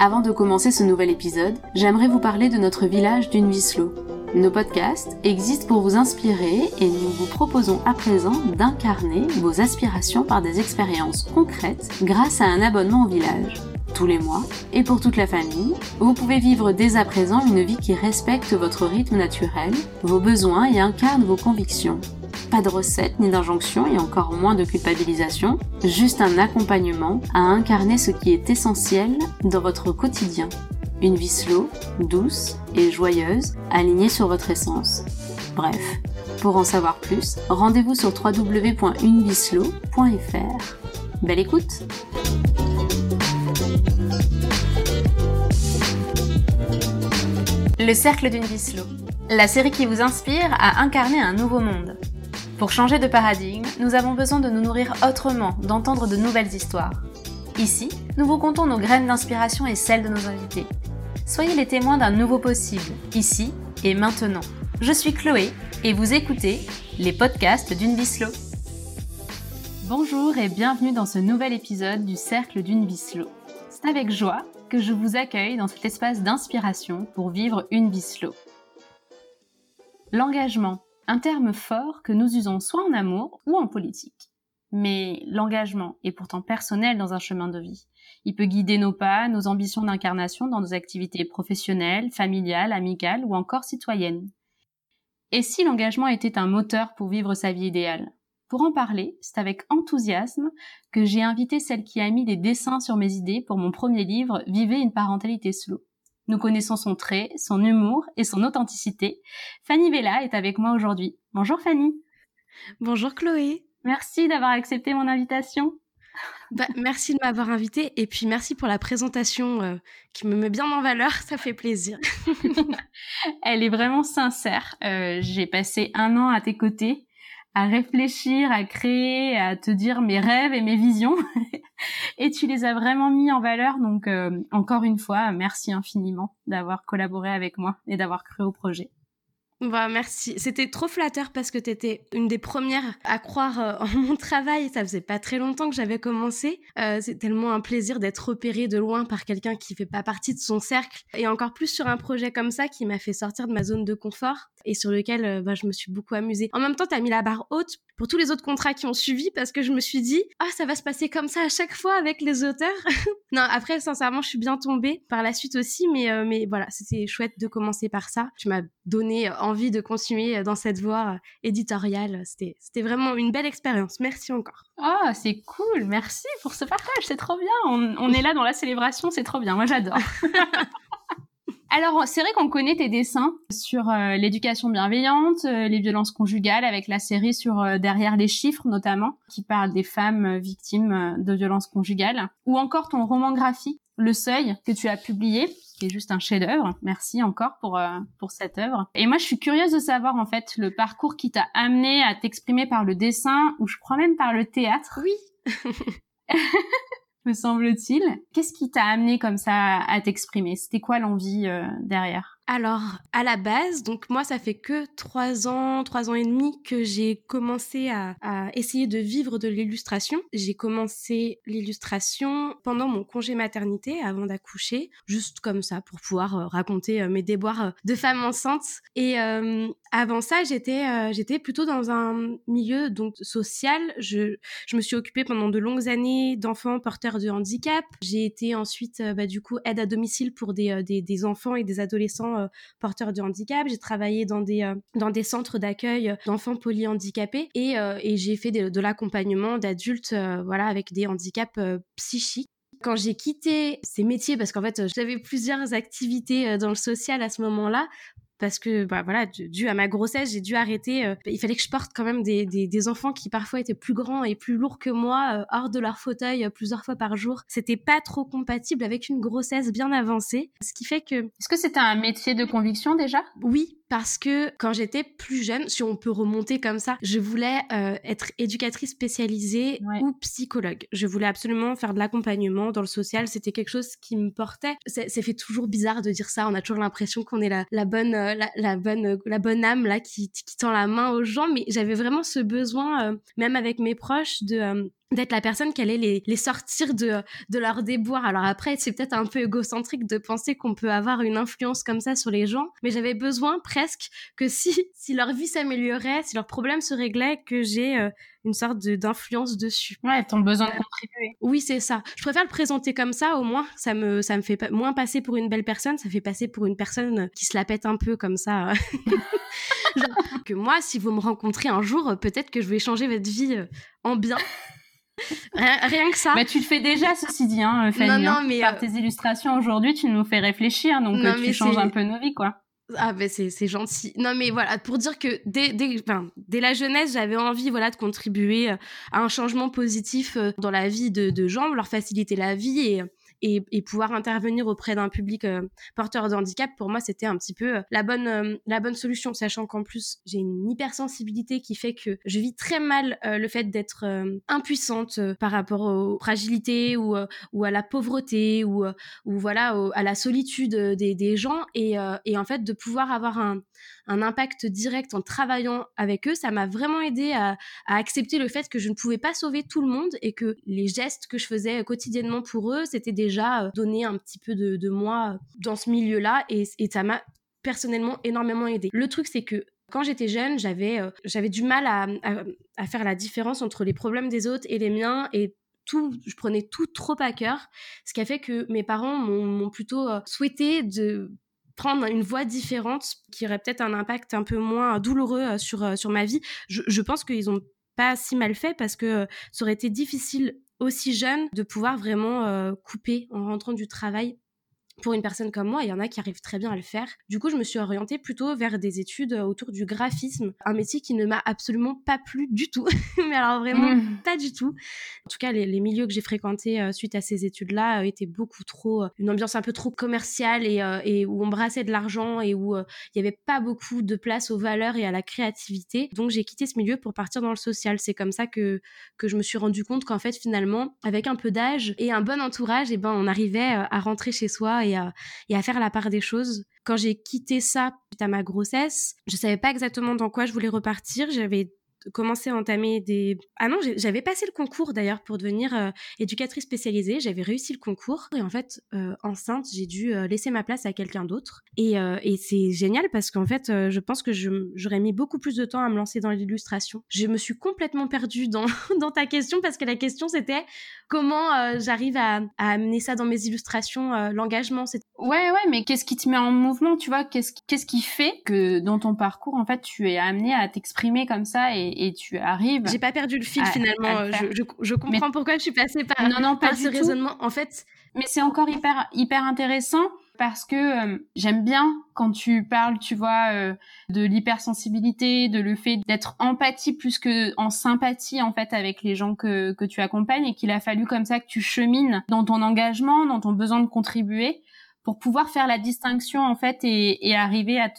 Avant de commencer ce nouvel épisode, j'aimerais vous parler de notre village d'Unvislo. Nos podcasts existent pour vous inspirer et nous vous proposons à présent d'incarner vos aspirations par des expériences concrètes grâce à un abonnement au village. Tous les mois, et pour toute la famille, vous pouvez vivre dès à présent une vie qui respecte votre rythme naturel, vos besoins et incarne vos convictions. Pas de recettes ni d'injonctions et encore moins de culpabilisation, juste un accompagnement à incarner ce qui est essentiel dans votre quotidien. Une vie slow, douce et joyeuse, alignée sur votre essence. Bref, pour en savoir plus, rendez-vous sur www.unvislo.fr. Belle écoute! Le cercle d'une vie slow, la série qui vous inspire à incarner un nouveau monde. Pour changer de paradigme, nous avons besoin de nous nourrir autrement, d'entendre de nouvelles histoires. Ici, nous vous contons nos graines d'inspiration et celles de nos invités. Soyez les témoins d'un nouveau possible, ici et maintenant. Je suis Chloé et vous écoutez les podcasts d'une vie slow. Bonjour et bienvenue dans ce nouvel épisode du cercle d'une vie slow. C'est avec joie que je vous accueille dans cet espace d'inspiration pour vivre une vie slow. L'engagement, un terme fort que nous usons soit en amour ou en politique. Mais l'engagement est pourtant personnel dans un chemin de vie. Il peut guider nos pas, nos ambitions d'incarnation dans nos activités professionnelles, familiales, amicales ou encore citoyennes. Et si l'engagement était un moteur pour vivre sa vie idéale ? Pour en parler, c'est avec enthousiasme que j'ai invité celle qui a mis des dessins sur mes idées pour mon premier livre « Vivez une parentalité slow ». Nous connaissons son trait, son humour et son authenticité. Fanny Vella est avec moi aujourd'hui. Bonjour Fanny. Bonjour Chloé. Merci d'avoir accepté mon invitation. Merci de m'avoir invitée et puis merci pour la présentation qui me met bien en valeur, ça fait plaisir. Elle est vraiment sincère. J'ai passé 1 an à tes côtés à réfléchir, à créer, à te dire mes rêves et mes visions. Et tu les as vraiment mis en valeur. Donc, encore une fois, merci infiniment d'avoir collaboré avec moi et d'avoir cru au projet. Merci. C'était trop flatteur parce que t'étais une des premières à croire en mon travail. Ça faisait pas très longtemps que j'avais commencé. C'est tellement un plaisir d'être repérée de loin par quelqu'un qui fait pas partie de son cercle. Et encore plus sur un projet comme ça qui m'a fait sortir de ma zone de confort et sur lequel je me suis beaucoup amusée. En même temps, t'as mis la barre haute pour tous les autres contrats qui ont suivi parce que je me suis dit « Ah, ça va se passer comme ça à chaque fois avec les auteurs !» Non, après, sincèrement, je suis bien tombée par la suite aussi, mais voilà, c'était chouette de commencer par ça. Tu m'as donné envie de continuer dans cette voie éditoriale. C'était vraiment une belle expérience. Merci encore. Oh, c'est cool. Merci pour ce partage. C'est trop bien. On est là dans la célébration. C'est trop bien. Moi, j'adore. Alors, c'est vrai qu'on connaît tes dessins sur l'éducation bienveillante, les violences conjugales, avec la série sur Derrière les chiffres, notamment, qui parle des femmes victimes de violences conjugales, ou encore ton roman graphique, Le Seuil, que tu as publié, qui est juste un chef-d'œuvre. Merci encore pour cette œuvre. Et moi, je suis curieuse de savoir, en fait, le parcours qui t'a amené à t'exprimer par le dessin, ou je crois même par le théâtre. Oui. Me semble-t-il. Qu'est-ce qui t'a amené comme ça à t'exprimer ? C'était quoi l'envie derrière ? Alors, à la base, donc moi, ça fait que 3 ans et demi que j'ai commencé à essayer de vivre de l'illustration. J'ai commencé l'illustration pendant mon congé maternité, avant d'accoucher, juste comme ça, pour pouvoir raconter mes déboires de femme enceinte. Et avant ça, j'étais plutôt dans un milieu donc social. Je me suis occupée pendant de longues années d'enfants porteurs de handicap. J'ai été ensuite, du coup, aide à domicile pour des enfants et des adolescents porteurs de handicap. J'ai travaillé dans des centres d'accueil d'enfants polyhandicapés et j'ai fait de l'accompagnement d'adultes avec des handicaps psychiques. Quand j'ai quitté ces métiers, parce qu'en fait j'avais plusieurs activités dans le social à ce moment-là, parce que dû à ma grossesse, j'ai dû arrêter. Il fallait que je porte quand même des enfants qui parfois étaient plus grands et plus lourds que moi, hors de leur fauteuil plusieurs fois par jour. C'était pas trop compatible avec une grossesse bien avancée, ce qui fait que... Est-ce que c'était un métier de conviction déjà ? Oui, parce que quand j'étais plus jeune, si on peut remonter comme ça, je voulais être éducatrice spécialisée ou psychologue. Je voulais absolument faire de l'accompagnement dans le social. C'était quelque chose qui me portait. C'est fait toujours bizarre de dire ça. On a toujours l'impression qu'on est la bonne âme là qui tend la main aux gens. Mais j'avais vraiment ce besoin, même avec mes proches, de d'être la personne qui allait les sortir de leur déboire. Alors après, c'est peut-être un peu égocentrique de penser qu'on peut avoir une influence comme ça sur les gens, mais j'avais besoin presque que si leur vie s'améliorait, si leurs problèmes se réglaient, que j'ai une sorte d'influence dessus. Ouais, ton besoin de contribuer. Oui, c'est ça. Je préfère le présenter comme ça, au moins, ça me fait moins passer pour une belle personne, ça fait passer pour une personne qui se la pète un peu comme ça. Genre, que moi, si vous me rencontrez un jour, peut-être que je vais changer votre vie en bien. Rien que ça. Mais tu le fais déjà, ceci dit, hein, Fanny. Non, mais par tes illustrations aujourd'hui, tu nous fais réfléchir, donc tu changes un peu nos vies, quoi. Ah ben c'est gentil. Non mais voilà, pour dire que dès la jeunesse, j'avais envie de contribuer à un changement positif dans la vie de gens, leur faciliter la vie et pouvoir intervenir auprès d'un public porteur de handicap. Pour moi, c'était un petit peu la bonne solution, sachant qu'en plus, j'ai une hypersensibilité qui fait que je vis très mal le fait d'être impuissante par rapport aux fragilités ou à la pauvreté ou voilà à la solitude des gens et en fait de pouvoir avoir un impact direct en travaillant avec eux, ça m'a vraiment aidé à accepter le fait que je ne pouvais pas sauver tout le monde et que les gestes que je faisais quotidiennement pour eux, c'était déjà donner un petit peu de moi dans ce milieu-là et ça m'a personnellement énormément aidé. Le truc, c'est que quand j'étais jeune, j'avais du mal à faire la différence entre les problèmes des autres et les miens et je prenais tout trop à cœur, ce qui a fait que mes parents m'ont plutôt souhaité de prendre une voie différente qui aurait peut-être un impact un peu moins douloureux sur ma vie. Je pense qu'ils ont pas si mal fait parce que ça aurait été difficile aussi jeune de pouvoir vraiment couper en rentrant du travail. Pour une personne comme moi, il y en a qui arrivent très bien à le faire. Du coup, je me suis orientée plutôt vers des études autour du graphisme, un métier qui ne m'a absolument pas plu du tout. Mais alors vraiment pas du tout. En tout cas, les milieux que j'ai fréquentés suite à ces études-là étaient beaucoup trop une ambiance un peu trop commerciale et où on brassait de l'argent et où il y avait pas beaucoup de place aux valeurs et à la créativité. Donc j'ai quitté ce milieu pour partir dans le social. C'est comme ça que je me suis rendu compte qu'en fait finalement, avec un peu d'âge et un bon entourage, on arrivait à rentrer chez soi et à faire la part des choses. Quand j'ai quitté ça suite à ma grossesse, je savais pas exactement dans quoi je voulais repartir. J'avais commencé à entamer j'avais passé le concours d'ailleurs pour devenir éducatrice spécialisée. J'avais réussi le concours et en fait enceinte j'ai dû laisser ma place à quelqu'un d'autre et c'est génial parce qu'en fait je pense que j'aurais mis beaucoup plus de temps à me lancer dans l'illustration. Je me suis complètement perdue dans ta question parce que la question c'était comment j'arrive à amener ça dans mes illustrations, l'engagement. Ouais, mais qu'est-ce qui te met en mouvement, tu vois, qu'est-ce qui fait que dans ton parcours, en fait, tu es amené à t'exprimer comme ça et tu arrives... J'ai pas perdu le fil finalement, je comprends pourquoi je suis passée par ce raisonnement, en fait. Mais c'est encore hyper intéressant parce que j'aime bien quand tu parles, tu vois, de l'hypersensibilité, de le fait d'être empathie plus que en sympathie, en fait, avec les gens que tu accompagnes et qu'il a fallu comme ça que tu chemines dans ton engagement, dans ton besoin de contribuer pour pouvoir faire la distinction, en fait, et arriver à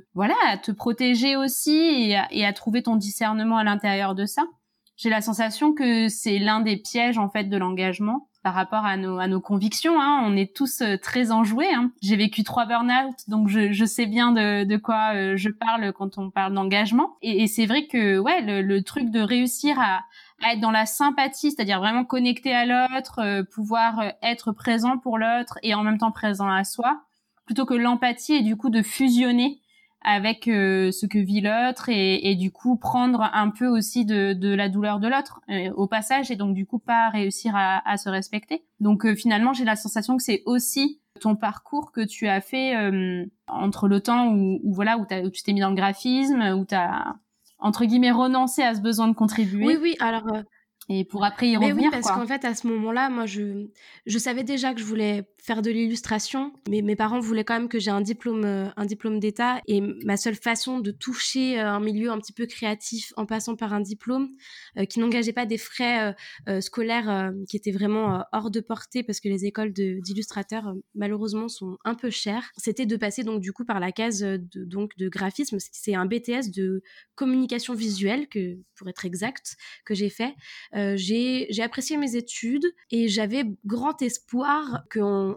te protéger aussi et à trouver ton discernement à l'intérieur de ça. J'ai la sensation que c'est l'un des pièges, en fait, de l'engagement par rapport à nos convictions, hein. On est tous très enjoués, hein. J'ai vécu 3 burn-out, donc je sais bien de quoi je parle quand on parle d'engagement. Et c'est vrai que le truc de réussir à être dans la sympathie, c'est-à-dire vraiment connecté à l'autre, pouvoir être présent pour l'autre et en même temps présent à soi, plutôt que l'empathie et du coup de fusionner avec ce que vit l'autre et du coup prendre un peu aussi de la douleur de l'autre au passage et donc du coup pas réussir à se respecter. Donc finalement j'ai la sensation que c'est aussi ton parcours que tu as fait entre le temps où tu t'es mis dans le graphisme, où t'as entre guillemets renoncé à ce besoin de contribuer. Oui, alors et pour après y revenir, oui, parce qu'en fait, à ce moment-là, moi, je savais déjà que je voulais faire de l'illustration, mais mes parents voulaient quand même que j'ai un diplôme d'État, et ma seule façon de toucher un milieu un petit peu créatif en passant par un diplôme qui n'engageait pas des frais scolaires qui étaient vraiment hors de portée, parce que les écoles d'illustrateurs, malheureusement, sont un peu chères, c'était de passer donc du coup par la case de graphisme. C'est un BTS de communication visuelle, pour être exact, que j'ai fait. J'ai apprécié mes études et j'avais grand espoir qu'on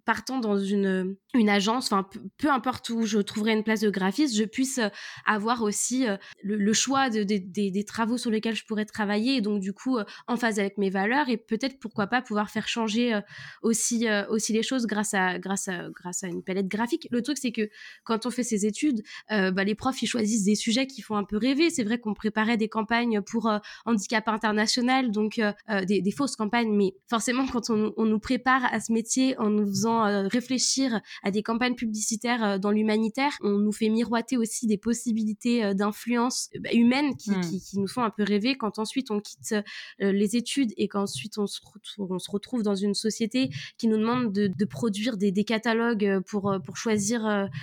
partant dans une agence, enfin peu importe où je trouverai une place de graphiste, je puisse avoir aussi le choix des travaux sur lesquels je pourrais travailler, et donc du coup en phase avec mes valeurs, et peut-être pourquoi pas pouvoir faire changer aussi les choses grâce à une palette graphique. Le truc c'est que quand on fait ses études, les profs ils choisissent des sujets qui font un peu rêver. C'est vrai qu'on préparait des campagnes pour handicap international, donc des fausses campagnes, mais forcément quand on nous prépare à ce métier en nous faisant réfléchir à des campagnes publicitaires dans l'humanitaire, on nous fait miroiter aussi des possibilités d'influence humaine qui nous font un peu rêver. Quand ensuite on quitte les études et qu'ensuite on se retrouve dans une société qui nous demande de produire des catalogues pour choisir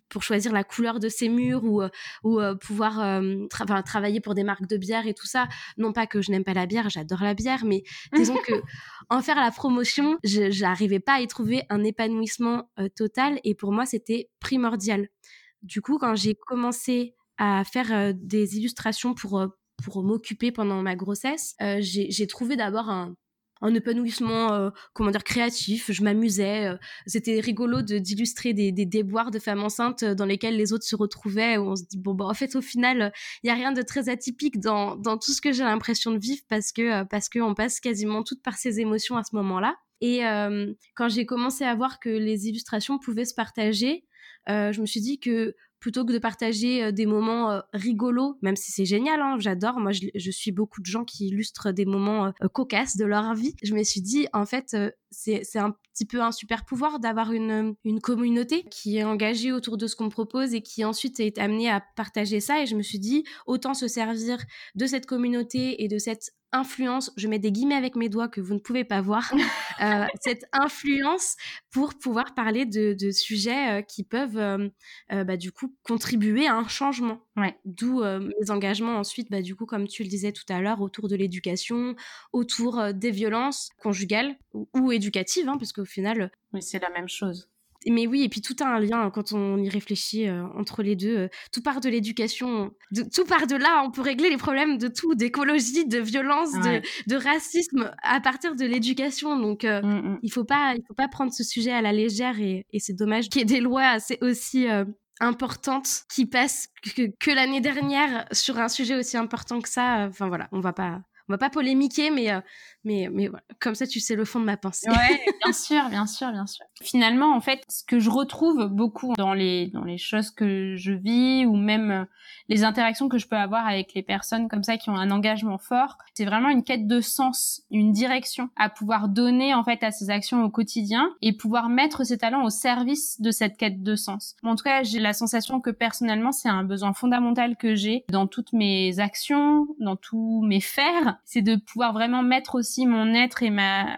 la couleur de ses murs, ou pouvoir travailler pour des marques de bière et tout ça. Non pas que je n'aime pas la bière, j'adore la bière, mais disons que en faire la promotion, j'arrivais pas à y trouver un épanouissement total, et pour moi c'était primordial. Du coup, quand j'ai commencé à faire des illustrations pour m'occuper pendant ma grossesse, j'ai trouvé d'abord un épanouissement créatif. Je m'amusais, c'était rigolo d'illustrer des déboires de femmes enceintes dans lesquelles les autres se retrouvaient, où on se dit en fait au final il y a rien de très atypique dans tout ce que j'ai l'impression de vivre, parce que on passe quasiment toutes par ces émotions à ce moment-là. Et quand j'ai commencé à voir que les illustrations pouvaient se partager, je me suis dit que plutôt que de partager des moments rigolos, même si c'est génial, hein, j'adore, moi je suis beaucoup de gens qui illustrent des moments cocasses de leur vie, je me suis dit en fait c'est un petit peu un super pouvoir d'avoir une communauté qui est engagée autour de ce qu'on me propose et qui ensuite est amenée à partager ça. Et je me suis dit autant se servir de cette communauté et de cette influence, je mets des guillemets avec mes doigts que vous ne pouvez pas voir, cette influence pour pouvoir parler de sujets qui peuvent du coup contribuer à un changement. Ouais. D'où mes engagements ensuite, du coup, comme tu le disais tout à l'heure, autour de l'éducation, autour des violences conjugales ou éducatives, hein, parce qu'au final... Oui, c'est la même chose. Mais oui, et puis tout a un lien quand on y réfléchit entre les deux. Tout part de l'éducation, tout part de là. On peut régler les problèmes de tout, d'écologie, de violence, de racisme à partir de l'éducation. Donc, il faut pas prendre ce sujet à la légère, et c'est dommage qu'il y ait des lois assez aussi importantes qui passent que l'année dernière sur un sujet aussi important que ça. Enfin voilà, on va pas polémiquer, mais voilà. Comme ça, tu sais le fond de ma pensée. Ouais, bien sûr. Finalement, en fait, ce que je retrouve beaucoup dans les choses que je vis, ou même les interactions que je peux avoir avec les personnes comme ça qui ont un engagement fort, c'est vraiment une quête de sens, une direction à pouvoir donner en fait à ces actions au quotidien, et pouvoir mettre ses talents au service de cette quête de sens. En tout cas, j'ai la sensation que personnellement, c'est un besoin fondamental que j'ai dans toutes mes actions, dans tous mes faire, c'est de pouvoir vraiment mettre aussi mon être et ma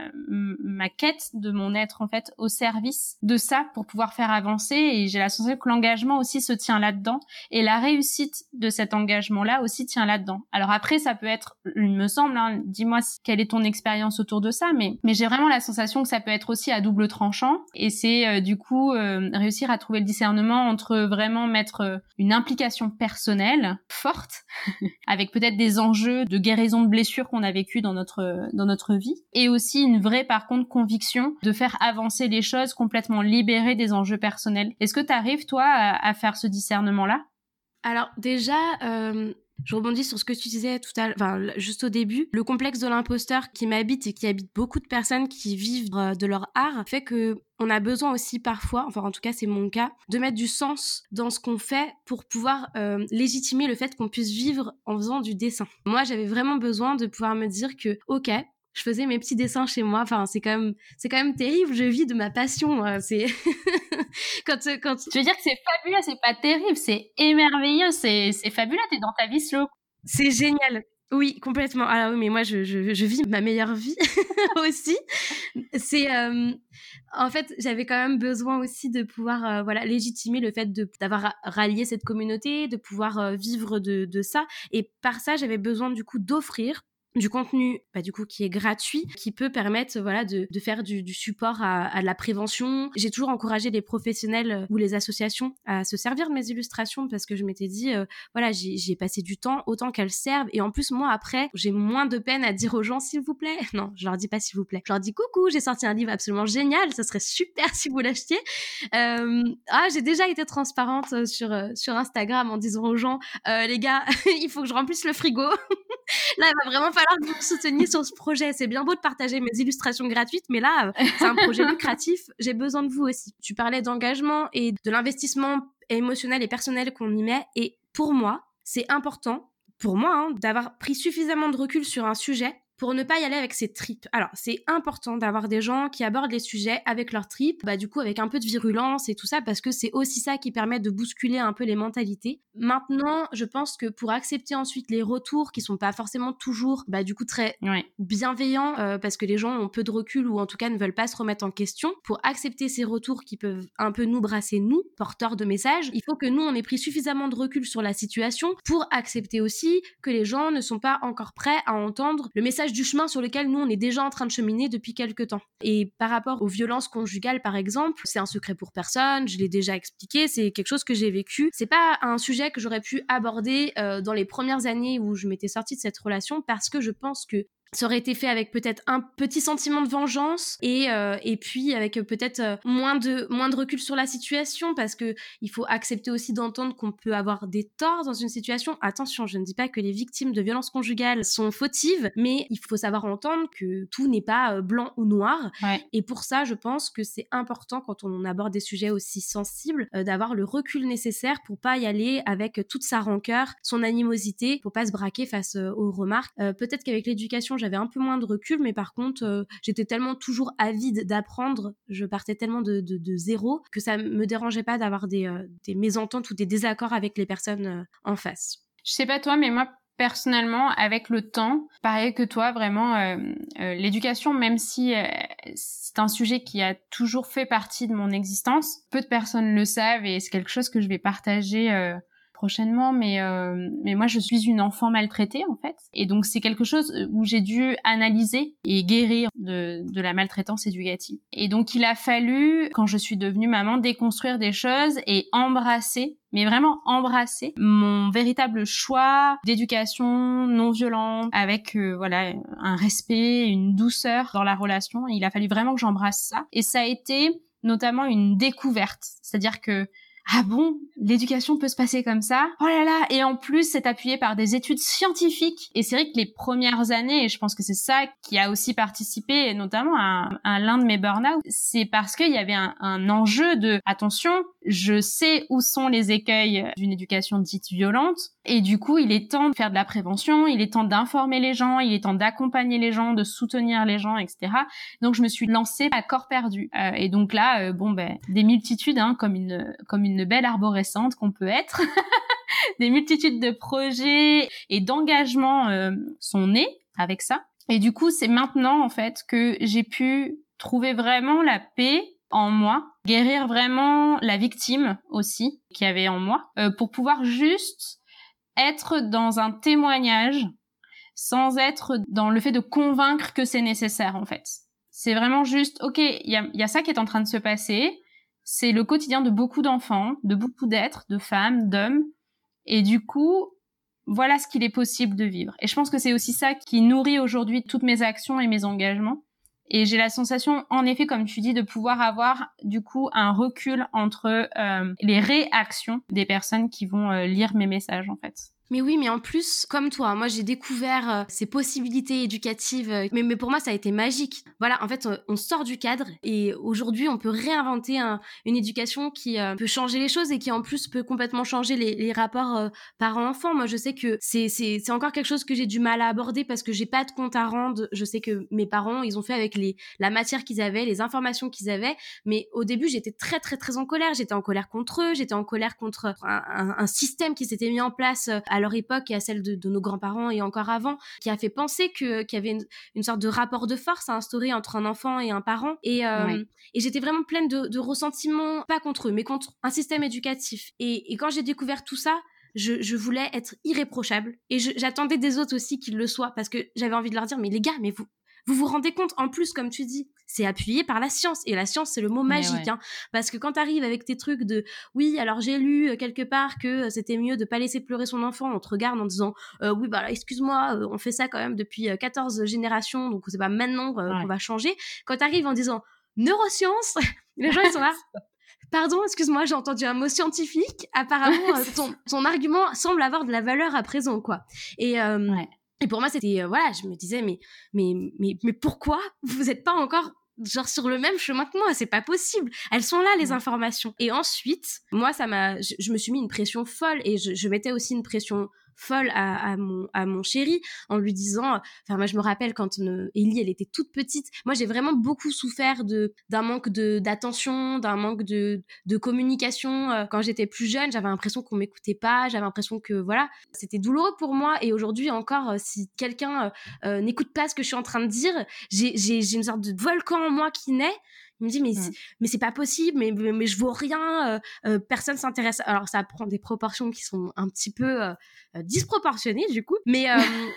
quête de mon être en fait au service de ça, pour pouvoir faire avancer. Et j'ai la sensation que l'engagement aussi se tient là-dedans, et la réussite de cet engagement-là aussi tient là-dedans. Alors après, ça peut être, il me semble, hein, dis-moi quelle est ton expérience autour de ça, mais j'ai vraiment la sensation que ça peut être aussi à double tranchant, et c'est du coup réussir à trouver le discernement entre vraiment mettre une implication personnelle forte avec peut-être des enjeux de guérison de blessures qu'on a vécues dans notre vie, et aussi une vraie par contre conviction de faire avancer les choses complètement libérées des enjeux personnels. Est-ce que tu arrives toi à faire ce discernement-là? Alors déjà, je rebondis sur ce que tu disais tout à l'heure, juste au début. Le complexe de l'imposteur qui m'habite et qui habite beaucoup de personnes qui vivent de leur art fait que on a besoin aussi parfois, enfin en tout cas c'est mon cas, de mettre du sens dans ce qu'on fait pour pouvoir légitimer le fait qu'on puisse vivre en faisant du dessin. Moi, j'avais vraiment besoin de pouvoir me dire que ok, je faisais mes petits dessins chez moi. Enfin, c'est quand même terrible. Je vis de ma passion. C'est quand tu veux dire que c'est fabuleux, c'est pas terrible, c'est émerveilleux, c'est fabuleux. T'es dans ta vie slow. C'est génial. Oui, complètement. Alors oui, mais moi je vis ma meilleure vie aussi. C'est en fait, j'avais quand même besoin aussi de pouvoir légitimer le fait d'avoir rallié cette communauté, de pouvoir vivre de ça. Et par ça, j'avais besoin du coup d'offrir du contenu du coup qui est gratuit, qui peut permettre voilà de faire du support à de la prévention. J'ai toujours encouragé les professionnels ou les associations à se servir de mes illustrations parce que je m'étais dit voilà, j'ai passé du temps, autant qu'elles servent. Et en plus, moi, après, j'ai moins de peine à dire aux gens s'il vous plaît. Non, je leur dis pas s'il vous plaît. Je leur dis coucou, j'ai sorti un livre absolument génial, ça serait super si vous l'achetiez. J'ai déjà été transparente sur Instagram en disant aux gens les gars, il faut que je remplisse le frigo. Là, il va vraiment falloir que vous me souteniez sur ce projet. C'est bien beau de partager mes illustrations gratuites, mais là, c'est un projet lucratif. J'ai besoin de vous aussi. Tu parlais d'engagement et de l'investissement émotionnel et personnel qu'on y met. Et pour moi, c'est important, d'avoir pris suffisamment de recul sur un sujet pour ne pas y aller avec ses tripes. Alors, c'est important d'avoir des gens qui abordent les sujets avec leurs tripes, du coup avec un peu de virulence et tout ça, parce que c'est aussi ça qui permet de bousculer un peu les mentalités. Maintenant, je pense que pour accepter ensuite les retours qui sont pas forcément toujours du coup très bienveillants, parce que les gens ont peu de recul ou en tout cas ne veulent pas se remettre en question, pour accepter ces retours qui peuvent un peu nous brasser, nous, porteurs de messages, il faut que nous, on ait pris suffisamment de recul sur la situation pour accepter aussi que les gens ne sont pas encore prêts à entendre le message du chemin sur lequel nous on est déjà en train de cheminer depuis quelques temps. Et par rapport aux violences conjugales par exemple, c'est un secret pour personne, je l'ai déjà expliqué, c'est quelque chose que j'ai vécu. C'est pas un sujet que j'aurais pu aborder dans les premières années où je m'étais sortie de cette relation parce que je pense que ça aurait été fait avec peut-être un petit sentiment de vengeance et puis avec peut-être moins de recul sur la situation parce que il faut accepter aussi d'entendre qu'on peut avoir des torts dans une situation. Attention, je ne dis pas que les victimes de violences conjugales sont fautives, mais il faut savoir entendre que tout n'est pas blanc ou noir. Ouais. Et pour ça, je pense que c'est important quand on aborde des sujets aussi sensibles d'avoir le recul nécessaire pour pas y aller avec toute sa rancœur, son animosité, pour pas se braquer face aux remarques. Peut-être qu'avec l'éducation, j'avais un peu moins de recul, mais par contre, j'étais tellement toujours avide d'apprendre, je partais tellement de zéro, que ça me dérangeait pas d'avoir des mésententes ou des désaccords avec les personnes en face. Je sais pas toi, mais moi, personnellement, avec le temps, pareil que toi, vraiment, l'éducation, même si c'est un sujet qui a toujours fait partie de mon existence, peu de personnes le savent et c'est quelque chose que je vais partager prochainement, mais moi je suis une enfant maltraitée en fait, et donc c'est quelque chose où j'ai dû analyser et guérir de la maltraitance éducative. Et donc il a fallu, quand je suis devenue maman, déconstruire des choses et embrasser, mais vraiment embrasser mon véritable choix d'éducation non violente, avec un respect, une douceur dans la relation. Il a fallu vraiment que j'embrasse ça, et ça a été notamment une découverte, c'est-à-dire que ah bon, l'éducation peut se passer comme ça? Oh là là! Et en plus, c'est appuyé par des études scientifiques. Et c'est vrai que les premières années, et je pense que c'est ça qui a aussi participé, notamment à l'un de mes burn-out, c'est parce qu'il y avait un enjeu de attention, je sais où sont les écueils d'une éducation dite violente, et du coup, il est temps de faire de la prévention, il est temps d'informer les gens, il est temps d'accompagner les gens, de soutenir les gens, etc. Donc, je me suis lancée à corps perdu. Et donc là, des multitudes, comme une belle arborescente qu'on peut être, des multitudes de projets et d'engagements sont nés avec ça. Et du coup, c'est maintenant, en fait, que j'ai pu trouver vraiment la paix en moi, guérir vraiment la victime aussi qu'il y avait en moi, pour pouvoir juste être dans un témoignage sans être dans le fait de convaincre que c'est nécessaire, en fait. C'est vraiment juste, ok, il y a ça qui est en train de se passer, c'est le quotidien de beaucoup d'enfants, de beaucoup d'êtres, de femmes, d'hommes, et du coup, voilà ce qu'il est possible de vivre. Et je pense que c'est aussi ça qui nourrit aujourd'hui toutes mes actions et mes engagements. Et j'ai la sensation, en effet, comme tu dis, de pouvoir avoir du coup un recul entre les réactions des personnes qui vont lire mes messages, en fait. Mais oui, mais en plus, comme toi, moi j'ai découvert ces possibilités éducatives, mais pour moi ça a été magique. Voilà, en fait, on sort du cadre et aujourd'hui on peut réinventer une éducation qui peut changer les choses et qui en plus peut complètement changer les rapports parents-enfants. Moi je sais que c'est encore quelque chose que j'ai du mal à aborder parce que j'ai pas de compte à rendre. Je sais que mes parents, ils ont fait avec la matière qu'ils avaient, les informations qu'ils avaient, mais au début j'étais très très très en colère. J'étais en colère contre eux, j'étais en colère contre un système qui s'était mis en place à leur époque et à celle de nos grands-parents et encore avant, qui a fait penser qu'il y avait une sorte de rapport de force à instaurer entre un enfant et un parent. Et j'étais vraiment pleine de ressentiments, pas contre eux, mais contre un système éducatif. Et quand j'ai découvert tout ça, je voulais être irréprochable et j'attendais des autres aussi qu'ils le soient parce que j'avais envie de leur dire mais les gars, mais vous rendez compte, en plus, comme tu dis, c'est appuyé par la science. Et la science, c'est le mot magique. Hein, parce que quand t'arrives avec tes trucs de « Oui, alors j'ai lu quelque part que c'était mieux de pas laisser pleurer son enfant », on te regarde en disant « Oui, bah excuse-moi, on fait ça quand même depuis 14 générations, donc c'est pas maintenant qu'on va changer. » Quand t'arrives en disant « Neurosciences », les gens, ils sont là « Pardon, excuse-moi, j'ai entendu un mot scientifique. Apparemment, ton argument semble avoir de la valeur à présent, quoi. » Et pour moi, c'était, je me disais, mais pourquoi vous êtes pas encore, genre, sur le même chemin que moi? C'est pas possible. Elles sont là, les informations. Et ensuite, moi, je me suis mis une pression folle et je mettais aussi une pression folle à mon chéri en lui disant, enfin moi je me rappelle quand Ellie elle était toute petite, moi j'ai vraiment beaucoup souffert d'un manque d'attention, d'un manque de communication quand j'étais plus jeune. J'avais l'impression qu'on m'écoutait pas, j'avais l'impression que voilà, c'était douloureux pour moi. Et aujourd'hui encore, si quelqu'un n'écoute pas ce que je suis en train de dire, j'ai une sorte de volcan en moi qui naît. Il me dit mais c'est pas possible, mais je vaux rien, personne s'intéresse. Alors ça prend des proportions qui sont un petit peu disproportionnées du coup, mais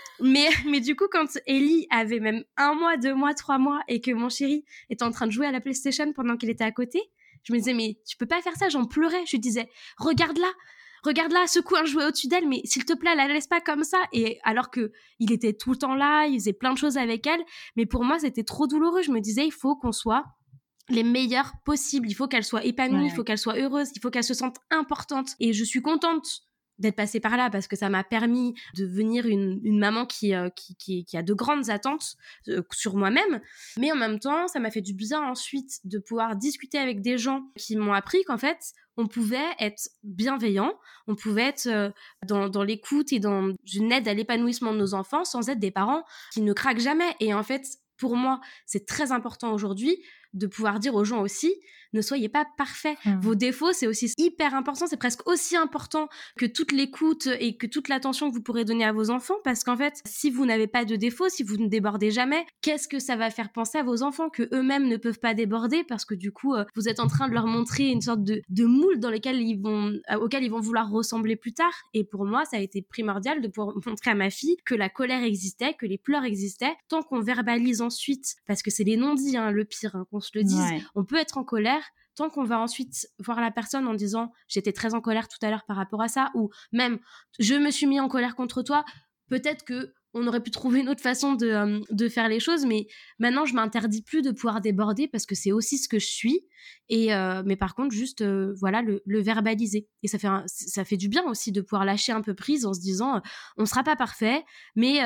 du coup quand Ellie avait même 1 mois, 2 mois, 3 mois et que mon chéri était en train de jouer à la PlayStation pendant qu'il était à côté, je me disais mais tu peux pas faire ça. J'en pleurais, je lui disais regarde-la, secoue un jouet au-dessus d'elle, mais s'il te plaît, la laisse pas comme ça. Et alors que il était tout le temps là, il faisait plein de choses avec elle, mais pour moi c'était trop douloureux. Je me disais il faut qu'on soit les meilleures possibles, il faut qu'elle soit épanouie, il faut qu'elle soit heureuse, il faut qu'elle se sente importante. Et je suis contente d'être passée par là parce que ça m'a permis de devenir une maman qui a de grandes attentes sur moi-même. Mais en même temps, ça m'a fait du bien ensuite de pouvoir discuter avec des gens qui m'ont appris qu'en fait, on pouvait être bienveillant, on pouvait être dans l'écoute et dans une aide à l'épanouissement de nos enfants sans être des parents qui ne craquent jamais. Et en fait, pour moi, c'est très important aujourd'hui de pouvoir dire aux gens aussi, ne soyez pas parfaits. Vos défauts, c'est aussi hyper important, c'est presque aussi important que toute l'écoute et que toute l'attention que vous pourrez donner à vos enfants, parce qu'en fait, si vous n'avez pas de défauts, si vous ne débordez jamais, qu'est-ce que ça va faire penser à vos enfants que eux-mêmes ne peuvent pas déborder, parce que du coup, vous êtes en train de leur montrer une sorte de moule dans auquel ils vont vouloir ressembler plus tard. Et pour moi, ça a été primordial de pouvoir montrer à ma fille que la colère existait, que les pleurs existaient, tant qu'on verbalise ensuite, parce que c'est les non-dits, le pire, qu'on se le dise. On peut être en colère, tant qu'on va ensuite voir la personne en disant « j'étais très en colère tout à l'heure par rapport à ça » ou même « je me suis mis en colère contre toi », peut-être que on aurait pu trouver une autre façon de faire les choses, mais maintenant je m'interdis plus de pouvoir déborder parce que c'est aussi ce que je suis. Et mais par contre juste le verbaliser, et ça fait du bien aussi de pouvoir lâcher un peu prise en se disant on sera pas parfait, mais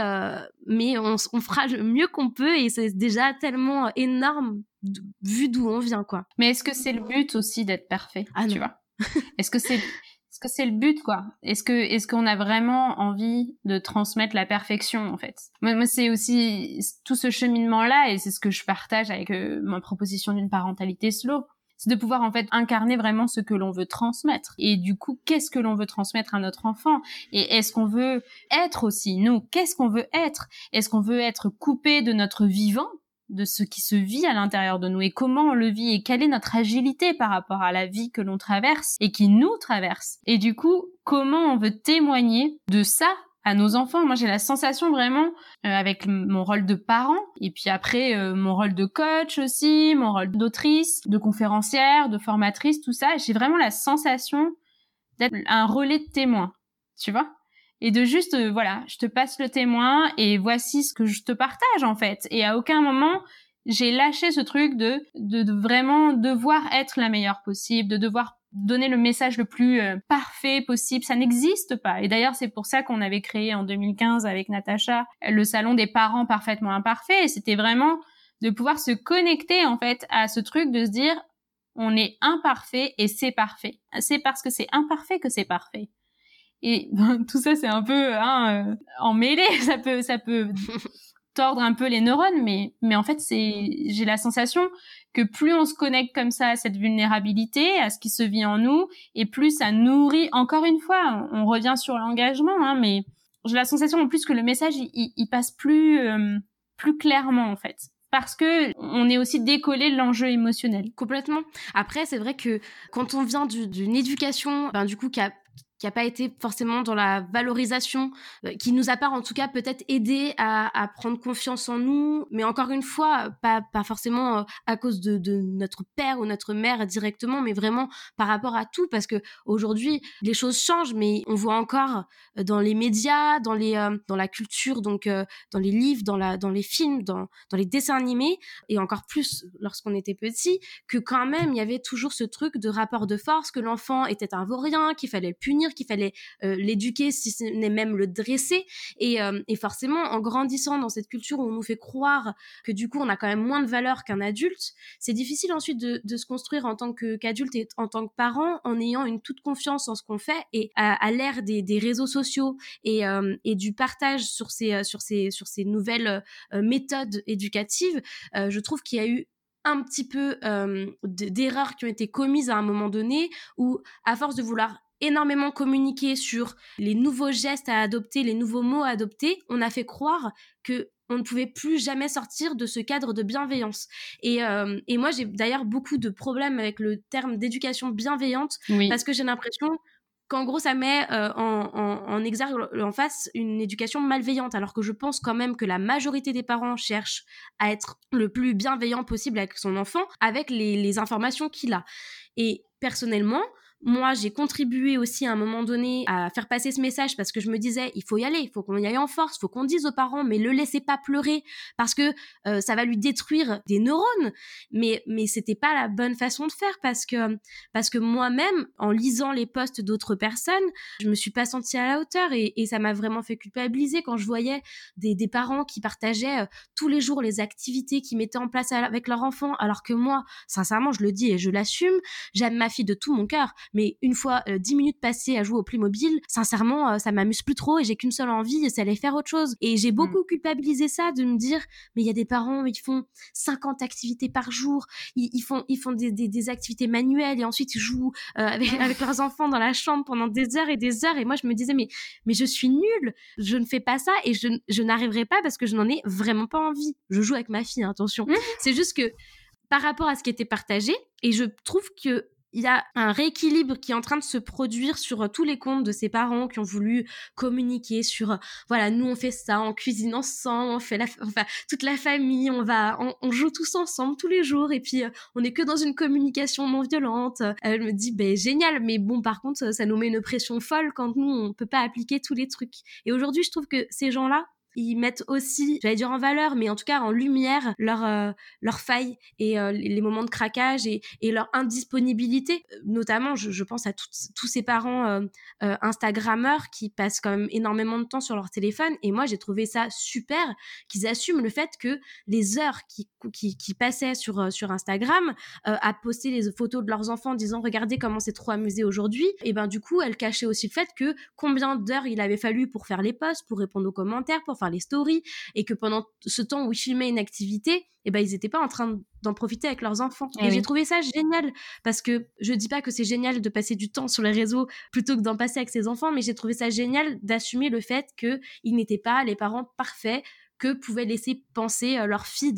on fera le mieux qu'on peut, et c'est déjà tellement énorme vu d'où on vient, quoi. Mais est-ce que c'est le but aussi d'être parfait, tu vois? Est-ce que c'est le but, quoi? Est-ce qu'on a vraiment envie de transmettre la perfection, en fait? Moi, c'est aussi tout ce cheminement-là, et c'est ce que je partage avec ma proposition d'une parentalité slow. C'est de pouvoir, en fait, incarner vraiment ce que l'on veut transmettre. Et du coup, qu'est-ce que l'on veut transmettre à notre enfant? Et est-ce qu'on veut être aussi, nous? Qu'est-ce qu'on veut être? Est-ce qu'on veut être coupé de notre vivant, de ce qui se vit à l'intérieur de nous, et comment on le vit, et quelle est notre agilité par rapport à la vie que l'on traverse et qui nous traverse. Et du coup, comment on veut témoigner de ça à nos enfants. Moi, j'ai la sensation vraiment, avec mon rôle de parent, et puis après mon rôle de coach aussi, mon rôle d'autrice, de conférencière, de formatrice, tout ça, j'ai vraiment la sensation d'être un relais de témoin, tu vois ? Et de juste, je te passe le témoin et voici ce que je te partage, en fait. Et à aucun moment, j'ai lâché ce truc de vraiment devoir être la meilleure possible, de devoir donner le message le plus parfait possible. Ça n'existe pas. Et d'ailleurs, c'est pour ça qu'on avait créé en 2015 avec Natacha le salon des parents parfaitement imparfaits. Et c'était vraiment de pouvoir se connecter, en fait, à ce truc de se dire, on est imparfait et c'est parfait. C'est parce que c'est imparfait que c'est parfait. Et tout ça, c'est un peu emmêlé, ça peut tordre un peu les neurones, mais en fait, j'ai la sensation que plus on se connecte comme ça à cette vulnérabilité, à ce qui se vit en nous, et plus ça nourrit, encore une fois, on revient sur l'engagement, mais j'ai la sensation en plus que le message, il passe plus clairement, en fait. Parce que on est aussi décollé de l'enjeu émotionnel. Complètement. Après, c'est vrai que quand on vient d'une éducation, du coup, qui qui a pas été forcément dans la valorisation, qui nous a pas en tout cas peut-être aidé à prendre confiance en nous, mais encore une fois pas forcément à cause de notre père ou notre mère directement, mais vraiment par rapport à tout, parce que aujourd'hui les choses changent, mais on voit encore dans les médias, dans la culture, donc dans les livres, dans les films, dans les dessins animés, et encore plus lorsqu'on était petit, que quand même il y avait toujours ce truc de rapport de force, que l'enfant était un vaurien, qu'il fallait le punir, qu'il fallait l'éduquer, si ce n'est même le dresser, et forcément en grandissant dans cette culture où on nous fait croire que du coup on a quand même moins de valeur qu'un adulte, c'est difficile ensuite de se construire en tant qu'adulte et en tant que parent en ayant une toute confiance en ce qu'on fait. Et à l'ère des réseaux sociaux et du partage sur ces nouvelles méthodes éducatives, je trouve qu'il y a eu un petit peu d'erreurs qui ont été commises à un moment donné, où à force de vouloir énormément communiquer sur les nouveaux gestes à adopter, les nouveaux mots à adopter, on a fait croire que on ne pouvait plus jamais sortir de ce cadre de bienveillance. Et moi, j'ai d'ailleurs beaucoup de problèmes avec le terme d'éducation bienveillante, oui, parce que j'ai l'impression qu'en gros, ça met en exergue, en face, une éducation malveillante, alors que je pense quand même que la majorité des parents cherchent à être le plus bienveillant possible avec son enfant, avec les informations qu'il a. Et personnellement, moi, j'ai contribué aussi à un moment donné à faire passer ce message, parce que je me disais, il faut y aller, il faut qu'on y aille en force, il faut qu'on dise aux parents, mais le laissez pas pleurer, parce que ça va lui détruire des neurones. Mais c'était pas la bonne façon de faire, parce que moi-même, en lisant les posts d'autres personnes, je me suis pas sentie à la hauteur, et ça m'a vraiment fait culpabiliser quand je voyais des parents qui partageaient tous les jours les activités qu'ils mettaient en place avec leur enfant, alors que moi, sincèrement, je le dis et je l'assume, j'aime ma fille de tout mon cœur, mais une fois 10 minutes passées à jouer au Playmobil, sincèrement, ça m'amuse plus trop, et j'ai qu'une seule envie, c'est d'aller faire autre chose. Et j'ai beaucoup culpabilisé ça, de me dire, mais il y a des parents, ils font 50 activités par jour, ils font des activités manuelles, et ensuite ils jouent avec leurs enfants dans la chambre pendant des heures, et moi je me disais, mais je suis nulle, je ne fais pas ça, et je n'arriverai pas, parce que je n'en ai vraiment pas envie. Je joue avec ma fille, attention. C'est juste que par rapport à ce qui était partagé, et je trouve que il y a un rééquilibre qui est en train de se produire sur tous les comptes de ces parents qui ont voulu communiquer sur, voilà, nous on fait ça, on cuisine ensemble, on fait toute la famille, on joue tous ensemble tous les jours, et puis on est que dans une communication non violente. Elle me dit, génial, mais bon, par contre, ça nous met une pression folle quand nous on peut pas appliquer tous les trucs. Et aujourd'hui, je trouve que ces gens-là, ils mettent aussi, j'allais dire en valeur, mais en tout cas en lumière leurs failles, et les moments de craquage, et leur indisponibilité. Notamment, je pense à tous ces parents Instagrammeurs qui passent quand même énormément de temps sur leur téléphone, et moi j'ai trouvé ça super qu'ils assument le fait que les heures qui passaient sur Instagram à poster les photos de leurs enfants en disant, regardez comment c'est trop amusé aujourd'hui, et du coup elle cachait aussi le fait que combien d'heures il avait fallu pour faire les posts, pour répondre aux commentaires, pour faire les stories, et que pendant ce temps où ils filmaient une activité, ils n'étaient pas en train d'en profiter avec leurs enfants. Et j'ai trouvé ça génial, parce que je dis pas que c'est génial de passer du temps sur les réseaux plutôt que d'en passer avec ses enfants, mais j'ai trouvé ça génial d'assumer le fait qu'ils n'étaient pas les parents parfaits que pouvaient laisser penser leur feed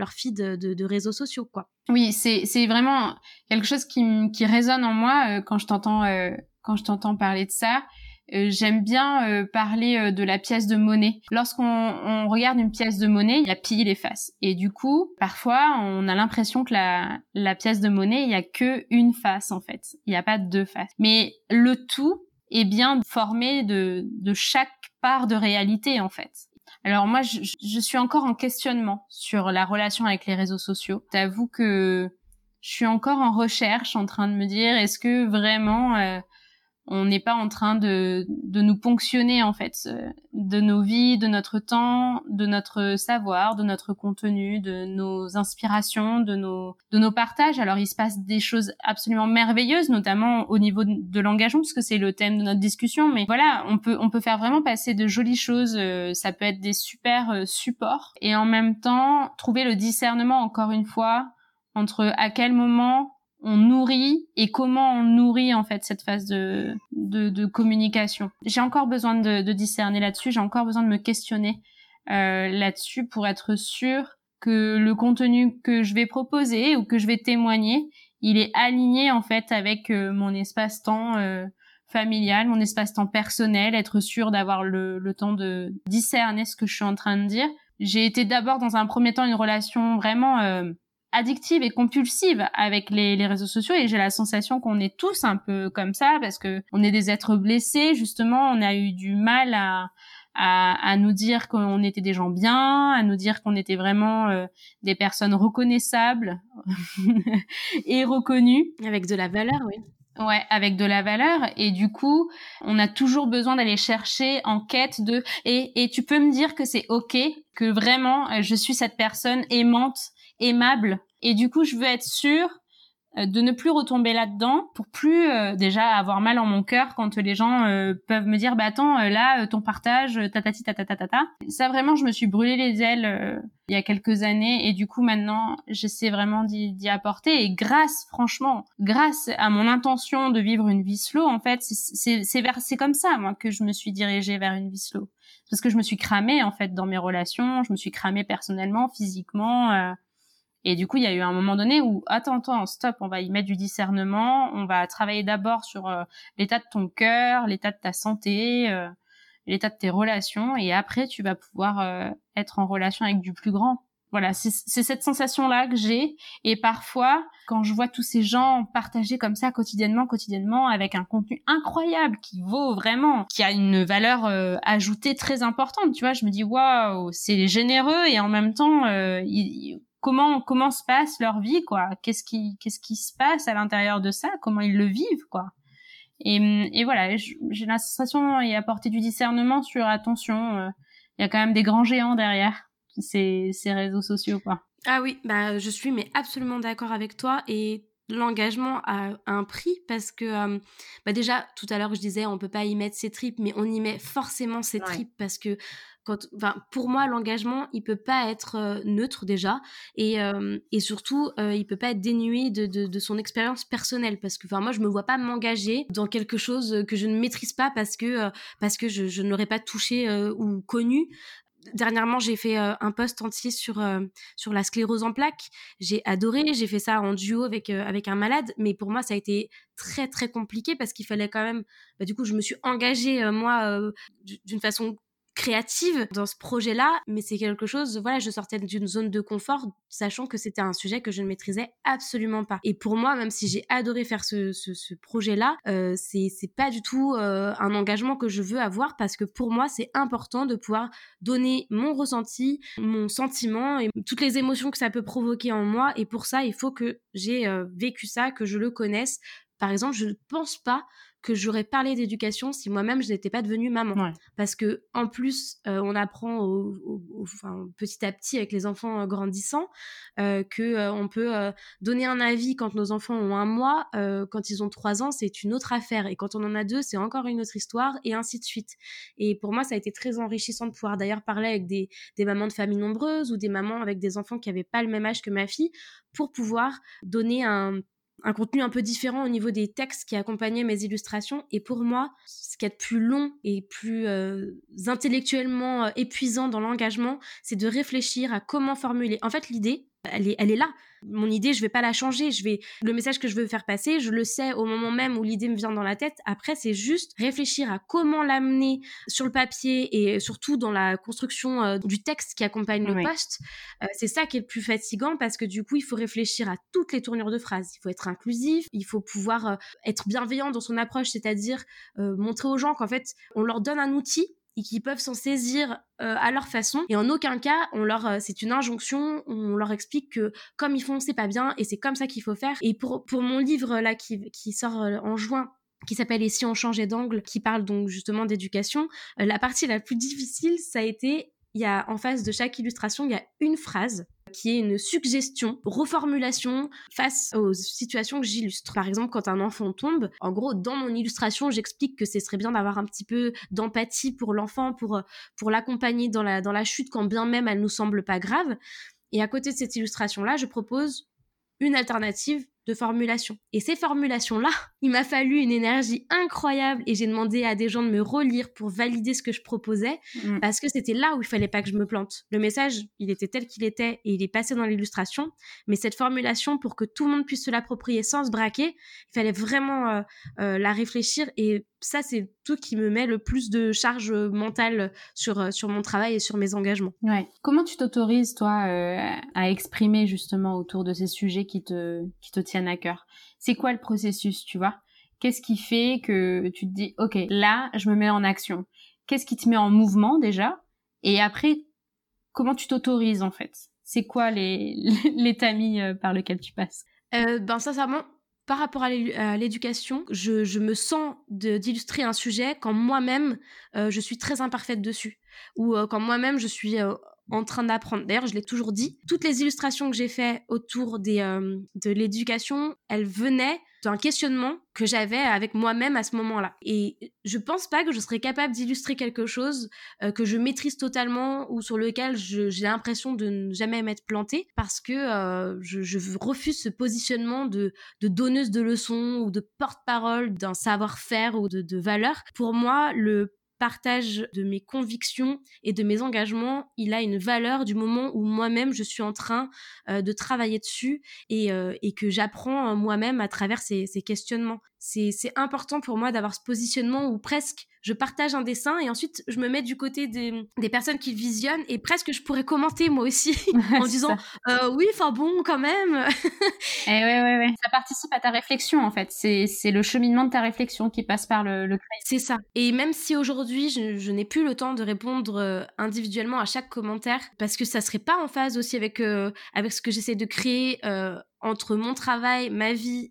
de réseaux sociaux, quoi. Oui, c'est vraiment quelque chose qui résonne en moi quand je t'entends parler de ça. J'aime bien parler de la pièce de monnaie. Lorsqu'on regarde une pièce de monnaie, il y a pile et face. Et du coup, parfois, on a l'impression que la pièce de monnaie, il y a que une face, en fait. Il n'y a pas deux faces. Mais le tout est bien formé de chaque part de réalité, en fait. Alors moi, je suis encore en questionnement sur la relation avec les réseaux sociaux. J'avoue que je suis encore en recherche, en train de me dire, est-ce que vraiment on n'est pas en train de nous ponctionner, en fait, de nos vies, de notre temps, de notre savoir, de notre contenu, de nos inspirations, de nos partages. Alors il se passe des choses absolument merveilleuses, notamment au niveau de l'engagement, parce que c'est le thème de notre discussion. Mais voilà, on peut faire vraiment passer de jolies choses. Ça peut être des super supports, et en même temps trouver le discernement, encore une fois, entre à quel moment on nourrit et comment on nourrit, en fait, cette phase de communication. J'ai encore besoin de discerner là-dessus, j'ai encore besoin de me questionner là-dessus pour être sûre que le contenu que je vais proposer ou que je vais témoigner, il est aligné, en fait, avec mon espace-temps familial, mon espace-temps personnel, être sûr d'avoir le temps de discerner ce que je suis en train de dire. J'ai été d'abord dans un premier temps une relation vraiment addictive et compulsive avec les réseaux sociaux, et j'ai la sensation qu'on est tous un peu comme ça parce que on est des êtres blessés, justement. On a eu du mal à nous dire qu'on était des gens bien, à nous dire qu'on était vraiment des personnes reconnaissables et reconnues. Avec de la valeur, oui. Ouais, avec de la valeur. Et du coup, on a toujours besoin d'aller chercher en quête de... Et tu peux me dire que c'est OK, que vraiment, je suis cette personne aimante, aimable. Et du coup, je veux être sûre de ne plus retomber là-dedans pour plus déjà avoir mal en mon cœur quand les gens peuvent me dire attends là ton partage tatati tatatata. Ça vraiment je me suis brûlé les ailes il y a quelques années, et du coup maintenant j'essaie vraiment d'y apporter, et grâce à mon intention de vivre une vie slow, en fait c'est comme ça moi que je me suis dirigée vers une vie slow, parce que je me suis cramée en fait dans mes relations, je me suis cramée personnellement, physiquement. Et du coup, il y a eu un moment donné où, attends, stop, on va y mettre du discernement, on va travailler d'abord sur l'état de ton cœur, l'état de ta santé, l'état de tes relations, et après, tu vas pouvoir être en relation avec du plus grand. Voilà, c'est cette sensation-là que j'ai, et parfois, quand je vois tous ces gens partager comme ça quotidiennement, avec un contenu incroyable qui vaut vraiment, qui a une valeur ajoutée très importante, tu vois, je me dis, waouh, c'est généreux, et en même temps, comment se passe leur vie, quoi. Qu'est-ce qui se passe à l'intérieur de ça, comment ils le vivent, quoi. Et voilà, j'ai la sensation et apporter du discernement sur attention, il y a quand même des grands géants derrière ces réseaux sociaux, quoi. Ah oui, je suis mais absolument d'accord avec toi, et l'engagement a un prix, parce que déjà tout à l'heure je disais on peut pas y mettre ses tripes, mais on y met forcément ses tripes, parce que pour moi l'engagement il peut pas être neutre déjà, et surtout il peut pas être dénué de son expérience personnelle, parce que moi je me vois pas m'engager dans quelque chose que je ne maîtrise pas, parce que je ne l'aurais pas touché ou connu. Dernièrement, j'ai fait un post entier sur la sclérose en plaques. J'ai adoré, j'ai fait ça en duo avec un malade, mais pour moi, ça a été très, très compliqué, parce qu'il fallait quand même... du coup, je me suis engagée, moi, d'une façon créative dans ce projet-là, mais c'est quelque chose, voilà, je sortais d'une zone de confort, sachant que c'était un sujet que je ne maîtrisais absolument pas. Et pour moi, même si j'ai adoré faire ce projet-là, c'est pas du tout un engagement que je veux avoir, parce que pour moi, c'est important de pouvoir donner mon ressenti, mon sentiment et toutes les émotions que ça peut provoquer en moi. Et pour ça, il faut que j'ai vécu ça, que je le connaisse. Par exemple, je ne pense pas que j'aurais parlé d'éducation si moi-même je n'étais pas devenue maman. Ouais. Parce que en plus, on apprend petit à petit avec les enfants grandissants que on peut donner un avis quand nos enfants ont 1 mois, quand ils ont 3 ans, c'est une autre affaire, et quand on en a 2, c'est encore une autre histoire, et ainsi de suite. Et pour moi, ça a été très enrichissant de pouvoir d'ailleurs parler avec des mamans de familles nombreuses, ou des mamans avec des enfants qui n'avaient pas le même âge que ma fille, pour pouvoir donner un contenu un peu différent au niveau des textes qui accompagnaient mes illustrations. Et pour moi, ce qui est de plus long et plus intellectuellement épuisant dans l'engagement, c'est de réfléchir à comment formuler. En fait, l'idée, elle est là. Mon idée, je vais pas la changer. Le message que je veux faire passer, je le sais au moment même où l'idée me vient dans la tête. Après, c'est juste réfléchir à comment l'amener sur le papier, et surtout dans la construction du texte qui accompagne le post. C'est ça qui est le plus fatigant, parce que du coup, il faut réfléchir à toutes les tournures de phrases. Il faut être inclusif, il faut pouvoir être bienveillant dans son approche, c'est-à-dire montrer aux gens qu'en fait, on leur donne un outil et qu'ils peuvent s'en saisir à leur façon, et en aucun cas c'est une injonction, on leur explique que comme ils font c'est pas bien, et c'est comme ça qu'il faut faire. Et pour mon livre là qui sort en juin, qui s'appelle « Et si on changeait d'angle », qui parle donc justement d'éducation, la partie la plus difficile, ça a été, il y a en face de chaque illustration, il y a une phrase qui est une suggestion, reformulation face aux situations que j'illustre. Par exemple, quand un enfant tombe, en gros, dans mon illustration, j'explique que ce serait bien d'avoir un petit peu d'empathie pour l'enfant, pour l'accompagner dans la chute, quand bien même elle nous semble pas grave. Et à côté de cette illustration-là, je propose une alternative de formulation. Et ces formulations-là, il m'a fallu une énergie incroyable et j'ai demandé à des gens de me relire pour valider ce que je proposais parce que c'était là où il fallait pas que je me plante. Le message, il était tel qu'il était et il est passé dans l'illustration, mais cette formulation, pour que tout le monde puisse se l'approprier sans se braquer, il fallait vraiment la réfléchir et ça, c'est tout qui me met le plus de charge mentale sur mon travail et sur mes engagements. Ouais. Comment tu t'autorises, toi, à exprimer justement autour de ces sujets qui te tiennent à cœur? C'est quoi le processus, tu vois? Qu'est-ce qui fait que tu te dis, OK, là, je me mets en action? Qu'est-ce qui te met en mouvement déjà? Et après, comment tu t'autorises, en fait? C'est quoi les tamis par lesquels tu passes? Sincèrement, par rapport à l'éducation, je me sens d'illustrer un sujet quand moi-même, je suis très imparfaite dessus. Ou quand moi-même, je suis en train d'apprendre. D'ailleurs, je l'ai toujours dit, toutes les illustrations que j'ai faites autour de l'éducation, elles venaient d'un questionnement que j'avais avec moi-même à ce moment-là. Et je pense pas que je serais capable d'illustrer quelque chose que je maîtrise totalement ou sur lequel j'ai l'impression de ne jamais m'être plantée parce que je refuse ce positionnement de donneuse de leçons ou de porte-parole d'un savoir-faire ou de valeurs. Pour moi, le partage de mes convictions et de mes engagements, il a une valeur du moment où moi-même je suis en train de travailler dessus et que j'apprends moi-même à travers ces questionnements. C'est important pour moi d'avoir ce positionnement où presque je partage un dessin et ensuite je me mets du côté des personnes qui visionnent et presque je pourrais commenter moi aussi en disant oui, enfin bon, quand même. Et ouais. Ça participe à ta réflexion en fait. C'est le cheminement de ta réflexion qui passe par le crayon. C'est ça. Et même si aujourd'hui je n'ai plus le temps de répondre individuellement à chaque commentaire parce que ça serait pas en phase aussi avec ce que j'essaie de créer entre mon travail, ma vie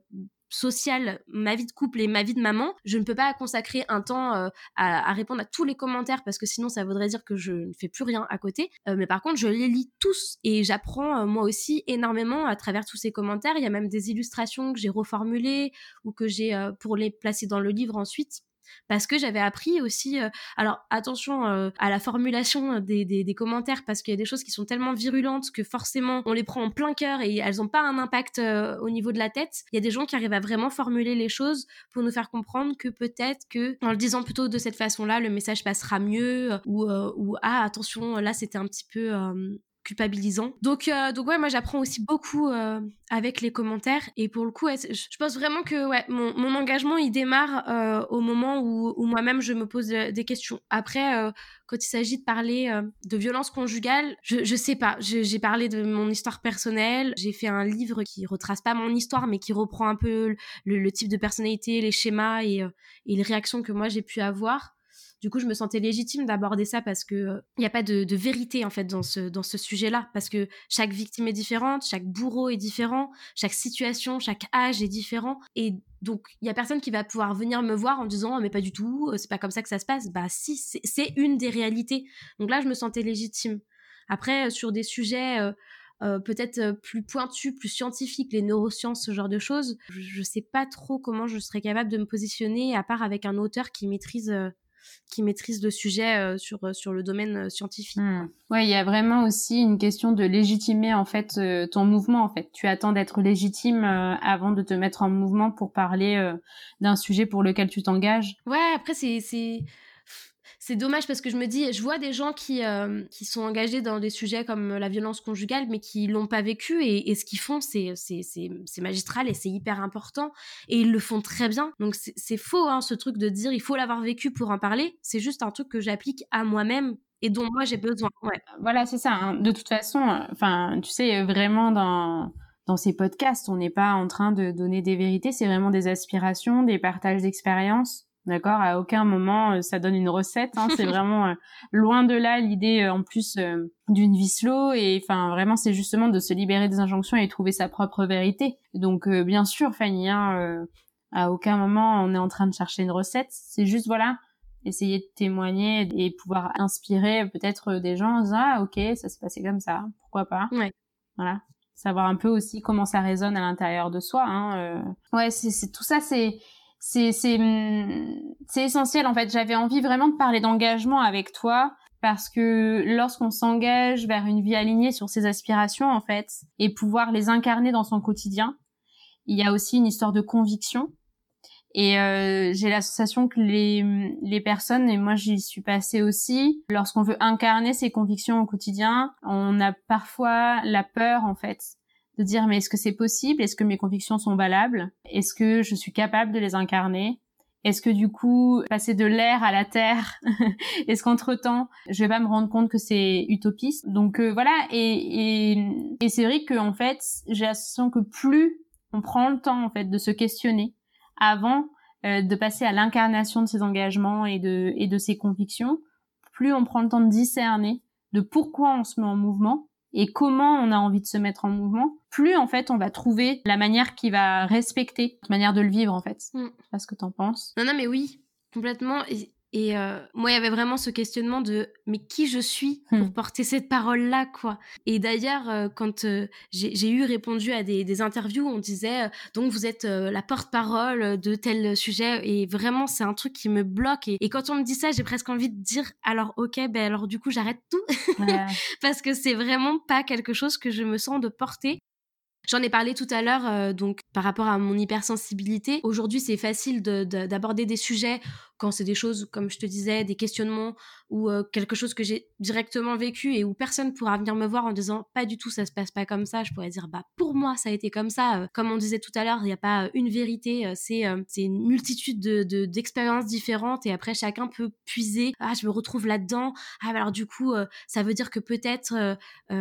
sociale, ma vie de couple et ma vie de maman, je ne peux pas consacrer un temps à répondre à tous les commentaires parce que sinon ça voudrait dire que je ne fais plus rien à côté. Mais par contre, je les lis tous et j'apprends moi aussi énormément à travers tous ces commentaires. Il y a même des illustrations que j'ai reformulées ou que j'ai pour les placer dans le livre ensuite. Parce que j'avais appris aussi alors attention à la formulation des commentaires parce qu'il y a des choses qui sont tellement virulentes que forcément on les prend en plein cœur et elles n'ont pas un impact au niveau de la tête. Il y a des gens qui arrivent à vraiment formuler les choses pour nous faire comprendre que peut-être que en le disant plutôt de cette façon-là le message passera mieux ou ah attention là c'était un petit peu culpabilisant. Donc ouais, moi j'apprends aussi beaucoup avec les commentaires et pour le coup ouais, je pense vraiment que ouais, mon engagement il démarre au moment où moi-même je me pose des questions. Après quand il s'agit de parler de violence conjugale, je sais pas, j'ai parlé de mon histoire personnelle, j'ai fait un livre qui retrace pas mon histoire mais qui reprend un peu le type de personnalité, les schémas et les réactions que moi j'ai pu avoir. Du coup, je me sentais légitime d'aborder ça parce que il n'y a pas de vérité en fait dans ce sujet-là, parce que chaque victime est différente, chaque bourreau est différent, chaque situation, chaque âge est différent, et donc il y a personne qui va pouvoir venir me voir en disant mais pas du tout, c'est pas comme ça que ça se passe. Bah si, c'est une des réalités. Donc là, je me sentais légitime. Après, sur des sujets peut-être plus pointus, plus scientifiques, les neurosciences, ce genre de choses, je sais pas trop comment je serais capable de me positionner à part avec un auteur qui maîtrise le sujet sur le domaine scientifique. Ouais, il y a vraiment aussi une question de légitimer en fait ton mouvement en fait. Tu attends d'être légitime avant de te mettre en mouvement pour parler d'un sujet pour lequel tu t'engages. Ouais, après c'est dommage parce que je me dis, je vois des gens qui sont engagés dans des sujets comme la violence conjugale mais qui l'ont pas vécu et ce qu'ils font c'est magistral et c'est hyper important et ils le font très bien. Donc c'est faux hein, ce truc de dire il faut l'avoir vécu pour en parler. C'est juste un truc que j'applique à moi-même et dont moi j'ai besoin. Ouais. Voilà, c'est ça. Hein. De toute façon, enfin, tu sais, vraiment dans ces podcasts, on n'est pas en train de donner des vérités, c'est vraiment des aspirations, des partages d'expériences. D'accord, à aucun moment ça donne une recette, hein, c'est vraiment loin de là l'idée en plus d'une vie slow et enfin vraiment c'est justement de se libérer des injonctions et trouver sa propre vérité. Donc bien sûr Fanny, hein, à aucun moment on est en train de chercher une recette, c'est juste voilà essayer de témoigner et pouvoir inspirer peut-être des gens en disant ah ok ça s'est passé comme ça, pourquoi pas. Ouais. Voilà. Savoir un peu aussi comment ça résonne à l'intérieur de soi. Hein, ouais c'est tout ça c'est essentiel en fait. J'avais envie vraiment de parler d'engagement avec toi parce que lorsqu'on s'engage vers une vie alignée sur ses aspirations en fait et pouvoir les incarner dans son quotidien, il y a aussi une histoire de conviction. Et j'ai la sensation que les personnes, et moi j'y suis passée aussi, lorsqu'on veut incarner ses convictions au quotidien, on a parfois la peur en fait de dire mais est-ce que c'est possible? Est-ce que mes convictions sont valables? Est-ce que je suis capable de les incarner? Est-ce que du coup, passer de l'air à la terre, est-ce qu'entre-temps, je vais pas me rendre compte que c'est utopiste? Donc voilà, et c'est vrai que en fait, j'ai la sensation que plus on prend le temps en fait de se questionner avant de passer à l'incarnation de ses engagements et de ses convictions, plus on prend le temps de discerner de pourquoi on se met en mouvement et comment on a envie de se mettre en mouvement, plus en fait on va trouver la manière qui va respecter notre manière de le vivre en fait. Je sais pas ce que t'en penses. Non, mais oui, complètement. Et moi, il y avait vraiment ce questionnement de mais qui je suis pour porter cette parole-là, quoi. Et d'ailleurs, quand j'ai eu répondu à des interviews, on disait donc vous êtes la porte-parole de tel sujet, et vraiment c'est un truc qui me bloque. Et quand on me dit ça, j'ai presque envie de dire alors ok, ben alors du coup j'arrête tout, ouais. Parce que c'est vraiment pas quelque chose que je me sens de porter. J'en ai parlé tout à l'heure, donc par rapport à mon hypersensibilité. Aujourd'hui, c'est facile d'aborder des sujets quand c'est des choses, comme je te disais, des questionnements ou quelque chose que j'ai directement vécu et où personne pourra venir me voir en disant pas du tout, ça se passe pas comme ça. Je pourrais dire bah pour moi ça a été comme ça. Comme on disait tout à l'heure, il n'y a pas une vérité, c'est une multitude d'expériences différentes et après chacun peut puiser. Ah, je me retrouve là-dedans. Ah, bah alors du coup, ça veut dire que peut-être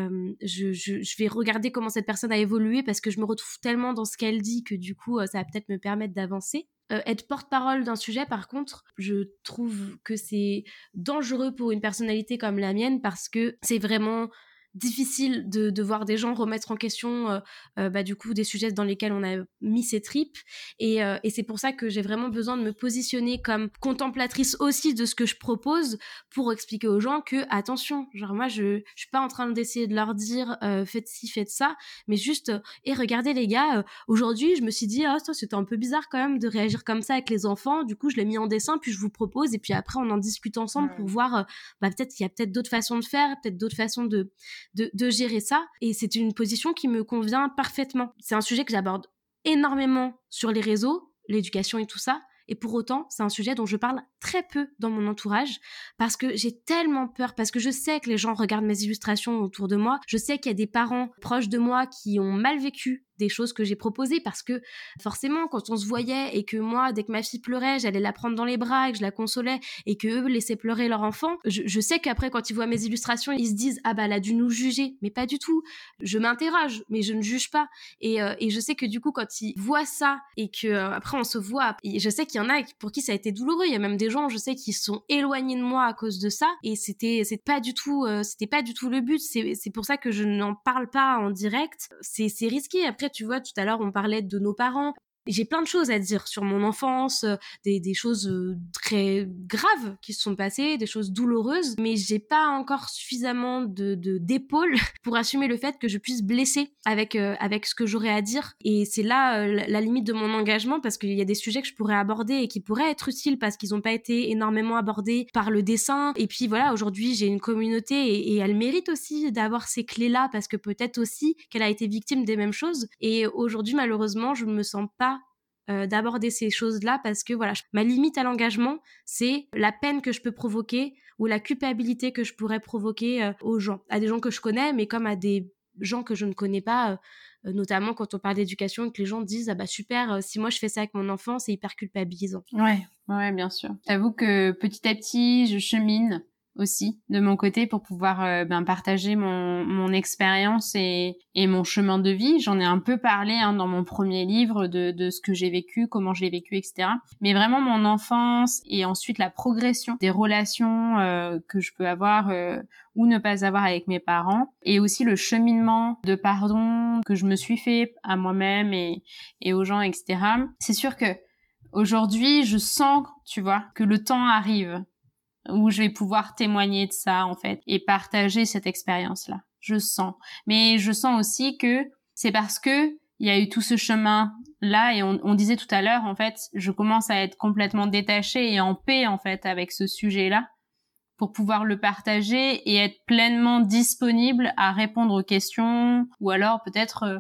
je vais regarder comment cette personne a évolué parce que je me retrouve tellement dans ce qu'elle dit que du coup ça va peut-être me permettre d'avancer. Être porte-parole d'un sujet, par contre, je trouve que c'est dangereux pour une personnalité comme la mienne parce que c'est vraiment difficile de voir des gens remettre en question du coup des sujets dans lesquels on a mis ses tripes et c'est pour ça que j'ai vraiment besoin de me positionner comme contemplatrice aussi de ce que je propose pour expliquer aux gens que attention, genre moi je suis pas en train d'essayer de leur dire faites ci, faites ça, mais juste et regardez les gars, aujourd'hui je me suis dit ça c'était un peu bizarre quand même de réagir comme ça avec les enfants, du coup je l'ai mis en dessin puis je vous propose et puis après on en discute ensemble pour voir peut-être qu'il y a peut-être d'autres façons de faire, peut-être d'autres façons de gérer ça, et c'est une position qui me convient parfaitement. C'est un sujet que j'aborde énormément sur les réseaux, l'éducation et tout ça, et pour autant, c'est un sujet dont je parle très peu dans mon entourage parce que j'ai tellement peur, parce que je sais que les gens regardent mes illustrations autour de moi, je sais qu'il y a des parents proches de moi qui ont mal vécu des choses que j'ai proposées parce que forcément quand on se voyait et que moi dès que ma fille pleurait j'allais la prendre dans les bras et que je la consolais et que eux laissaient pleurer leur enfant, je sais qu'après quand ils voient mes illustrations ils se disent ah bah elle a dû nous juger, mais pas du tout, je m'interroge mais je ne juge pas et je sais que du coup quand ils voient ça et que après on se voit, et je sais qu'il y en a pour qui ça a été douloureux, il y a même des gens je sais qui sont éloignés de moi à cause de ça et c'était pas du tout le but, c'est pour ça que je n'en parle pas en direct, c'est risqué. Après tu vois, tout à l'heure, on parlait de nos parents. J'ai plein de choses à dire sur mon enfance, des choses très graves qui se sont passées, des choses douloureuses, mais j'ai pas encore suffisamment d'épaules pour assumer le fait que je puisse blesser avec ce que j'aurais à dire. Et c'est là la limite de mon engagement, parce qu'il y a des sujets que je pourrais aborder et qui pourraient être utiles parce qu'ils n'ont pas été énormément abordés par le dessin. Et puis voilà, aujourd'hui, j'ai une communauté et elle mérite aussi d'avoir ces clés-là parce que peut-être aussi qu'elle a été victime des mêmes choses. Et aujourd'hui, malheureusement, je me sens pas d'aborder ces choses-là parce que voilà, ma limite à l'engagement, c'est la peine que je peux provoquer ou la culpabilité que je pourrais provoquer aux gens, à des gens que je connais, mais comme à des gens que je ne connais pas, notamment quand on parle d'éducation et que les gens disent ah bah super, si moi je fais ça avec mon enfant, c'est hyper culpabilisant. Ouais, bien sûr. J'avoue que petit à petit, je chemine aussi de mon côté pour pouvoir partager mon expérience et mon chemin de vie. J'en ai un peu parlé dans mon premier livre de ce que j'ai vécu, comment je l'ai vécu, etc. Mais vraiment mon enfance et ensuite la progression des relations que je peux avoir ou ne pas avoir avec mes parents, et aussi le cheminement de pardon que je me suis fait à moi-même et aux gens, etc. C'est sûr que aujourd'hui, je sens, tu vois, que le temps arrive où je vais pouvoir témoigner de ça, en fait, et partager cette expérience-là. Je sens. Mais je sens aussi que c'est parce que il y a eu tout ce chemin-là, et on disait tout à l'heure, en fait, je commence à être complètement détachée et en paix, en fait, avec ce sujet-là, pour pouvoir le partager et être pleinement disponible à répondre aux questions, ou alors peut-être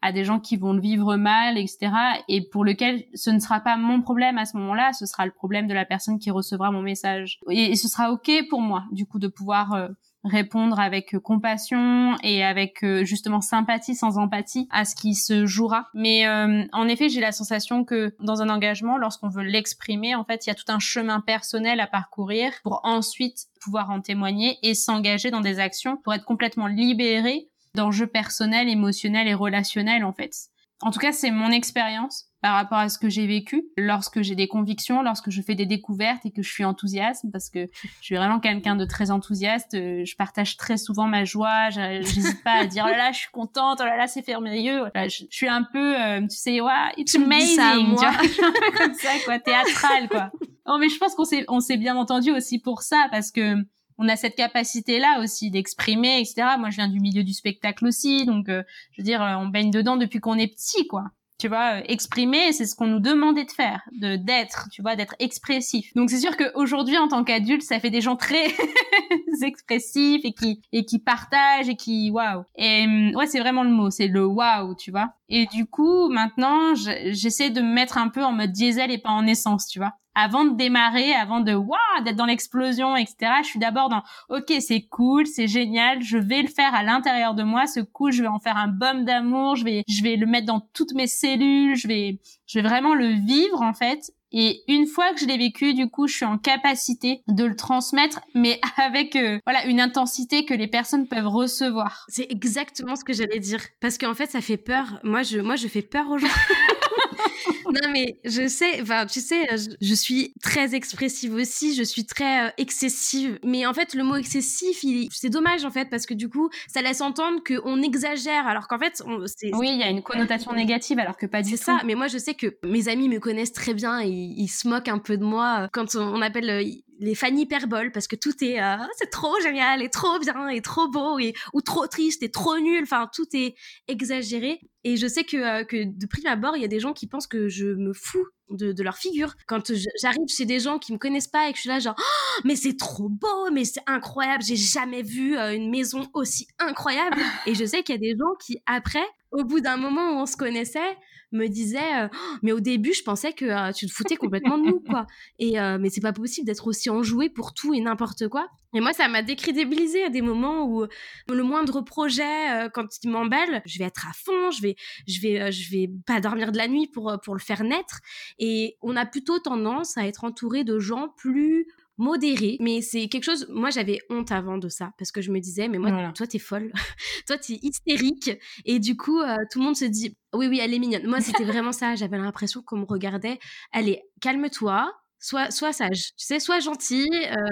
à des gens qui vont le vivre mal, etc. Et pour lequel ce ne sera pas mon problème à ce moment-là, ce sera le problème de la personne qui recevra mon message. Et ce sera OK pour moi, du coup, de pouvoir répondre avec compassion et avec justement sympathie sans empathie à ce qui se jouera. Mais en effet, j'ai la sensation que dans un engagement, lorsqu'on veut l'exprimer, en fait, il y a tout un chemin personnel à parcourir pour ensuite pouvoir en témoigner et s'engager dans des actions pour être complètement libéré d'enjeux personnels, émotionnels et relationnels, en fait. En tout cas, c'est mon expérience par rapport à ce que j'ai vécu lorsque j'ai des convictions, lorsque je fais des découvertes et que je suis enthousiaste, parce que je suis vraiment quelqu'un de très enthousiaste. Je partage très souvent ma joie. J'hésite pas à dire, oh là là, je suis contente, oh là là, c'est merveilleux. Je suis un peu, tu sais, wow, it's amazing, ça à moi. Comme ça, quoi, théâtral, quoi. Non, mais je pense qu'on s'est bien entendu aussi pour ça, parce que on a cette capacité-là aussi d'exprimer, etc. Moi, je viens du milieu du spectacle aussi, donc je veux dire, on baigne dedans depuis qu'on est petit, quoi. Tu vois, exprimer, c'est ce qu'on nous demandait de faire, d'être, tu vois, d'être expressif. Donc c'est sûr qu'aujourd'hui, en tant qu'adulte, ça fait des gens très expressifs et qui partagent et qui waouh. Et ouais, c'est vraiment le mot, c'est le waouh, tu vois. Et du coup, maintenant, j'essaie de me mettre un peu en mode diesel et pas en essence, tu vois. Avant de démarrer, avant de waouh, d'être dans l'explosion, etc. Je suis d'abord dans ok, c'est cool, c'est génial, je vais le faire à l'intérieur de moi, ce cool, je vais en faire un baume d'amour, je vais le mettre dans toutes mes cellules, je vais vraiment le vivre en fait. Et une fois que je l'ai vécu, du coup, je suis en capacité de le transmettre, mais avec voilà une intensité que les personnes peuvent recevoir. C'est exactement ce que j'allais dire, parce qu'en fait, ça fait peur. Moi, je fais peur aux gens. Non, mais je sais, enfin, tu sais, je suis très expressive aussi, je suis très excessive. Mais en fait, le mot excessif, c'est dommage, en fait, parce que du coup, ça laisse entendre qu'on exagère, alors qu'en fait, oui, il y a une connotation négative, alors que pas du tout. C'est ça, mais moi, je sais que mes amis me connaissent très bien et ils se moquent un peu de moi quand on appelle les fan hyperboles, parce que tout est c'est trop génial et trop bien et trop beau ou trop triste et trop nul, enfin tout est exagéré. Et je sais que de prime abord il y a des gens qui pensent que je me fous de leur figure quand j'arrive chez des gens qui me connaissent pas et que je suis là genre oh, mais c'est trop beau, mais c'est incroyable, j'ai jamais vu une maison aussi incroyable. Et je sais qu'il y a des gens qui après, au bout d'un moment où on se connaissait, me disaient oh, mais au début je pensais que tu te foutais complètement de nous, quoi. Et mais c'est pas possible d'être aussi enjoué pour tout et n'importe quoi. Et moi, ça m'a décrédibilisée à des moments où le moindre projet, quand il m'embelle, je vais être à fond, je vais pas dormir de la nuit pour le faire naître. Et on a plutôt tendance à être entouré de gens plus modérés. Mais c'est quelque chose, moi j'avais honte avant de ça, parce que je me disais, mais moi, voilà. Toi t'es folle, toi t'es hystérique. Et du coup, tout le monde se dit, oui, elle est mignonne. Moi, c'était vraiment ça, j'avais l'impression qu'on me regardait, allez, calme-toi, sois sage, tu sais, sois gentil.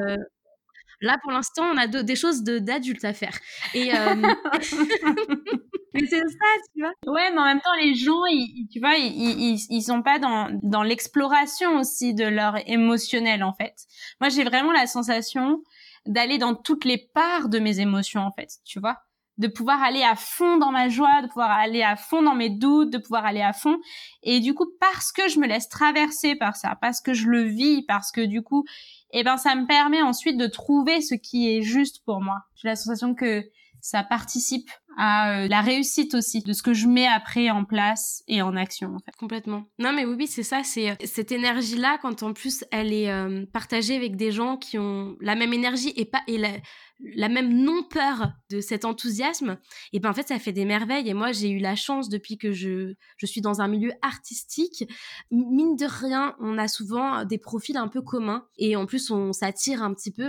Là, pour l'instant, on a des choses d'adultes à faire. Et mais c'est ça, tu vois. Ouais, mais en même temps, les gens, tu vois, ils sont pas dans l'exploration aussi de leur émotionnel, en fait. Moi, j'ai vraiment la sensation d'aller dans toutes les parts de mes émotions, en fait, tu vois. De pouvoir aller à fond dans ma joie, de pouvoir aller à fond dans mes doutes, de pouvoir aller à fond. Et du coup, parce que je me laisse traverser par ça, parce que je le vis, parce que du coup, eh ben, ça me permet ensuite de trouver ce qui est juste pour moi. J'ai la sensation que ça participe à la réussite aussi de ce que je mets après en place et en action, en fait. Complètement. Non, mais oui, c'est ça, c'est cette énergie-là, quand en plus elle est partagée avec des gens qui ont la même énergie et la même non-peur de cet enthousiasme, et ben en fait ça fait des merveilles. Et moi j'ai eu la chance, depuis que je suis dans un milieu artistique, mine de rien, on a souvent des profils un peu communs, et en plus on s'attire un petit peu,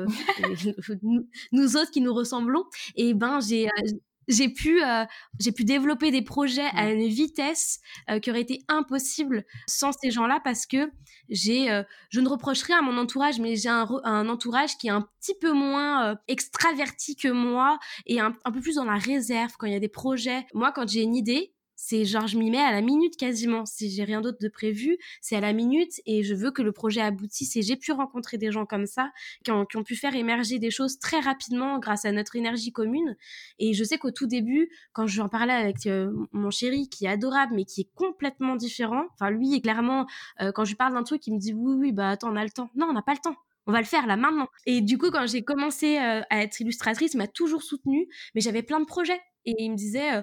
nous autres qui nous ressemblons. Et ben j'ai pu développer des projets à une vitesse qui aurait été impossible sans ces gens-là, parce que je ne reproche rien à mon entourage, mais j'ai un entourage qui est un petit peu moins extraverti que moi, et un peu plus dans la réserve quand il y a des projets. Moi, quand j'ai une idée, c'est genre je m'y mets à la minute quasiment. Si j'ai rien d'autre de prévu, c'est à la minute, et je veux que le projet aboutisse. Et j'ai pu rencontrer des gens comme ça qui ont pu faire émerger des choses très rapidement grâce à notre énergie commune. Et je sais qu'au tout début, quand j'en parlais avec mon chéri, qui est adorable mais qui est complètement différent, enfin lui est clairement, quand je lui parle d'un truc, il me dit oui, bah attends, on a le temps. Non, on n'a pas le temps. On va le faire là maintenant. Et du coup, quand j'ai commencé à être illustratrice, il m'a toujours soutenue, mais j'avais plein de projets. Et il me disait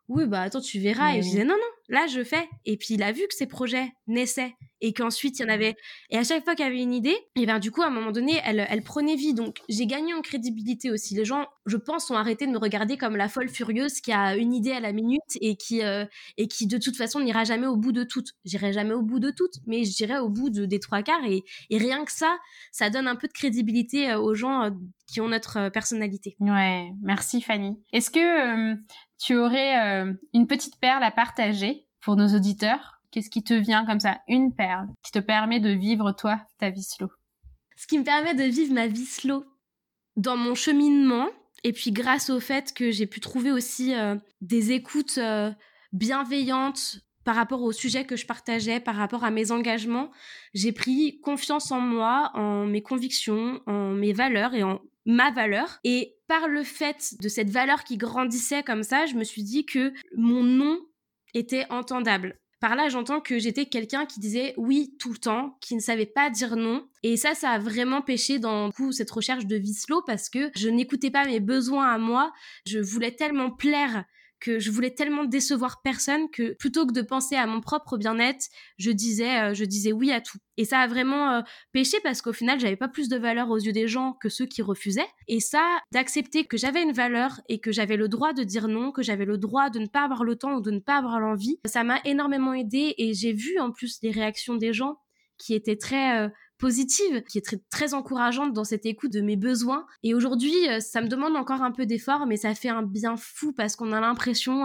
oui, bah attends, tu verras. Mais Et je oui. disais, non, là, je fais. Et puis, il a vu que ces projets naissaient et qu'ensuite, il y en avait. Et à chaque fois qu'il y avait une idée, et ben du coup, à un moment donné, elle prenait vie. Donc, j'ai gagné en crédibilité aussi. Les gens, je pense, ont arrêté de me regarder comme la folle furieuse qui a une idée à la minute et qui, de toute façon, n'ira jamais au bout de toutes. J'irai jamais au bout de toutes, mais j'irai au bout des 3/4. Et rien que ça donne un peu de crédibilité aux gens qui ont notre personnalité. Ouais, merci Fanny. Est-ce que tu aurais une petite perle à partager pour nos auditeurs? Qu'est-ce qui te vient comme ça, une perle qui te permet de vivre toi ta vie slow? Ce qui me permet de vivre ma vie slow dans mon cheminement, et puis grâce au fait que j'ai pu trouver aussi des écoutes bienveillantes par rapport au sujet que je partageais, par rapport à mes engagements, j'ai pris confiance en moi, en mes convictions, en mes valeurs et en ma valeur. Et par le fait de cette valeur qui grandissait comme ça, je me suis dit que mon non était entendable. Par là, j'entends que j'étais quelqu'un qui disait oui tout le temps, qui ne savait pas dire non. Et ça a vraiment pêché dans cette recherche de vie slow parce que je n'écoutais pas mes besoins à moi. Je voulais tellement plaire, que je voulais tellement décevoir personne que plutôt que de penser à mon propre bien-être, je disais oui à tout. Et ça a vraiment péché parce qu'au final, j'avais pas plus de valeur aux yeux des gens que ceux qui refusaient. Et ça, d'accepter que j'avais une valeur et que j'avais le droit de dire non, que j'avais le droit de ne pas avoir le temps ou de ne pas avoir l'envie, ça m'a énormément aidée. Et j'ai vu en plus les réactions des gens qui étaient très positive, qui est très, très encourageante dans cette écoute de mes besoins. Et aujourd'hui, ça me demande encore un peu d'effort, mais ça fait un bien fou parce qu'on a l'impression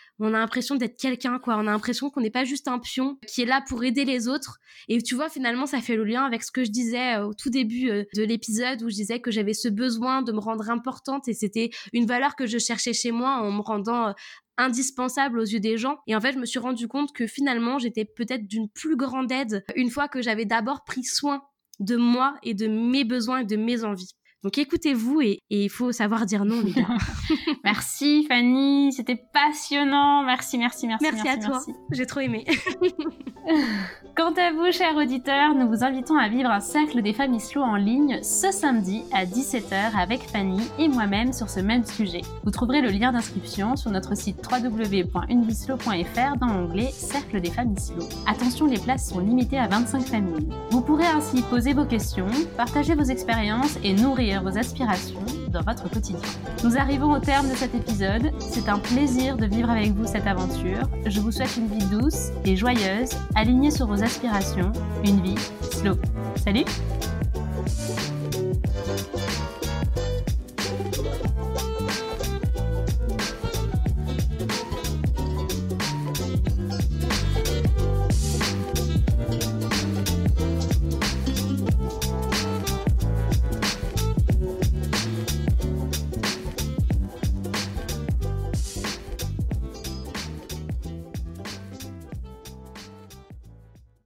d'être quelqu'un, quoi. On a l'impression qu'on n'est pas juste un pion qui est là pour aider les autres. Et tu vois, finalement, ça fait le lien avec ce que je disais au tout début de l'épisode où je disais que j'avais ce besoin de me rendre importante et c'était une valeur que je cherchais chez moi en me rendant indispensable aux yeux des gens. Et en fait, je me suis rendu compte que finalement, j'étais peut-être d'une plus grande aide une fois que j'avais d'abord pris soin de moi et de mes besoins et de mes envies. Donc écoutez-vous et il faut savoir dire non, les gars. Merci Fanny, c'était passionnant. Merci à toi. J'ai trop aimé. Quant à vous, chers auditeurs, nous vous invitons à vivre un cercle des familles slow en ligne ce samedi à 17h avec Fanny et moi-même sur ce même sujet. Vous trouverez le lien d'inscription sur notre site www.unevie-slow.fr dans l'onglet Cercle des familles slow. Attention, les places sont limitées à 25 familles. Vous pourrez ainsi poser vos questions, partager vos expériences et nourrir vos aspirations dans votre quotidien. Nous arrivons au terme de cet épisode. C'est un plaisir de vivre avec vous cette aventure. Je vous souhaite une vie douce et joyeuse, alignée sur vos aspirations, une vie slow. Salut!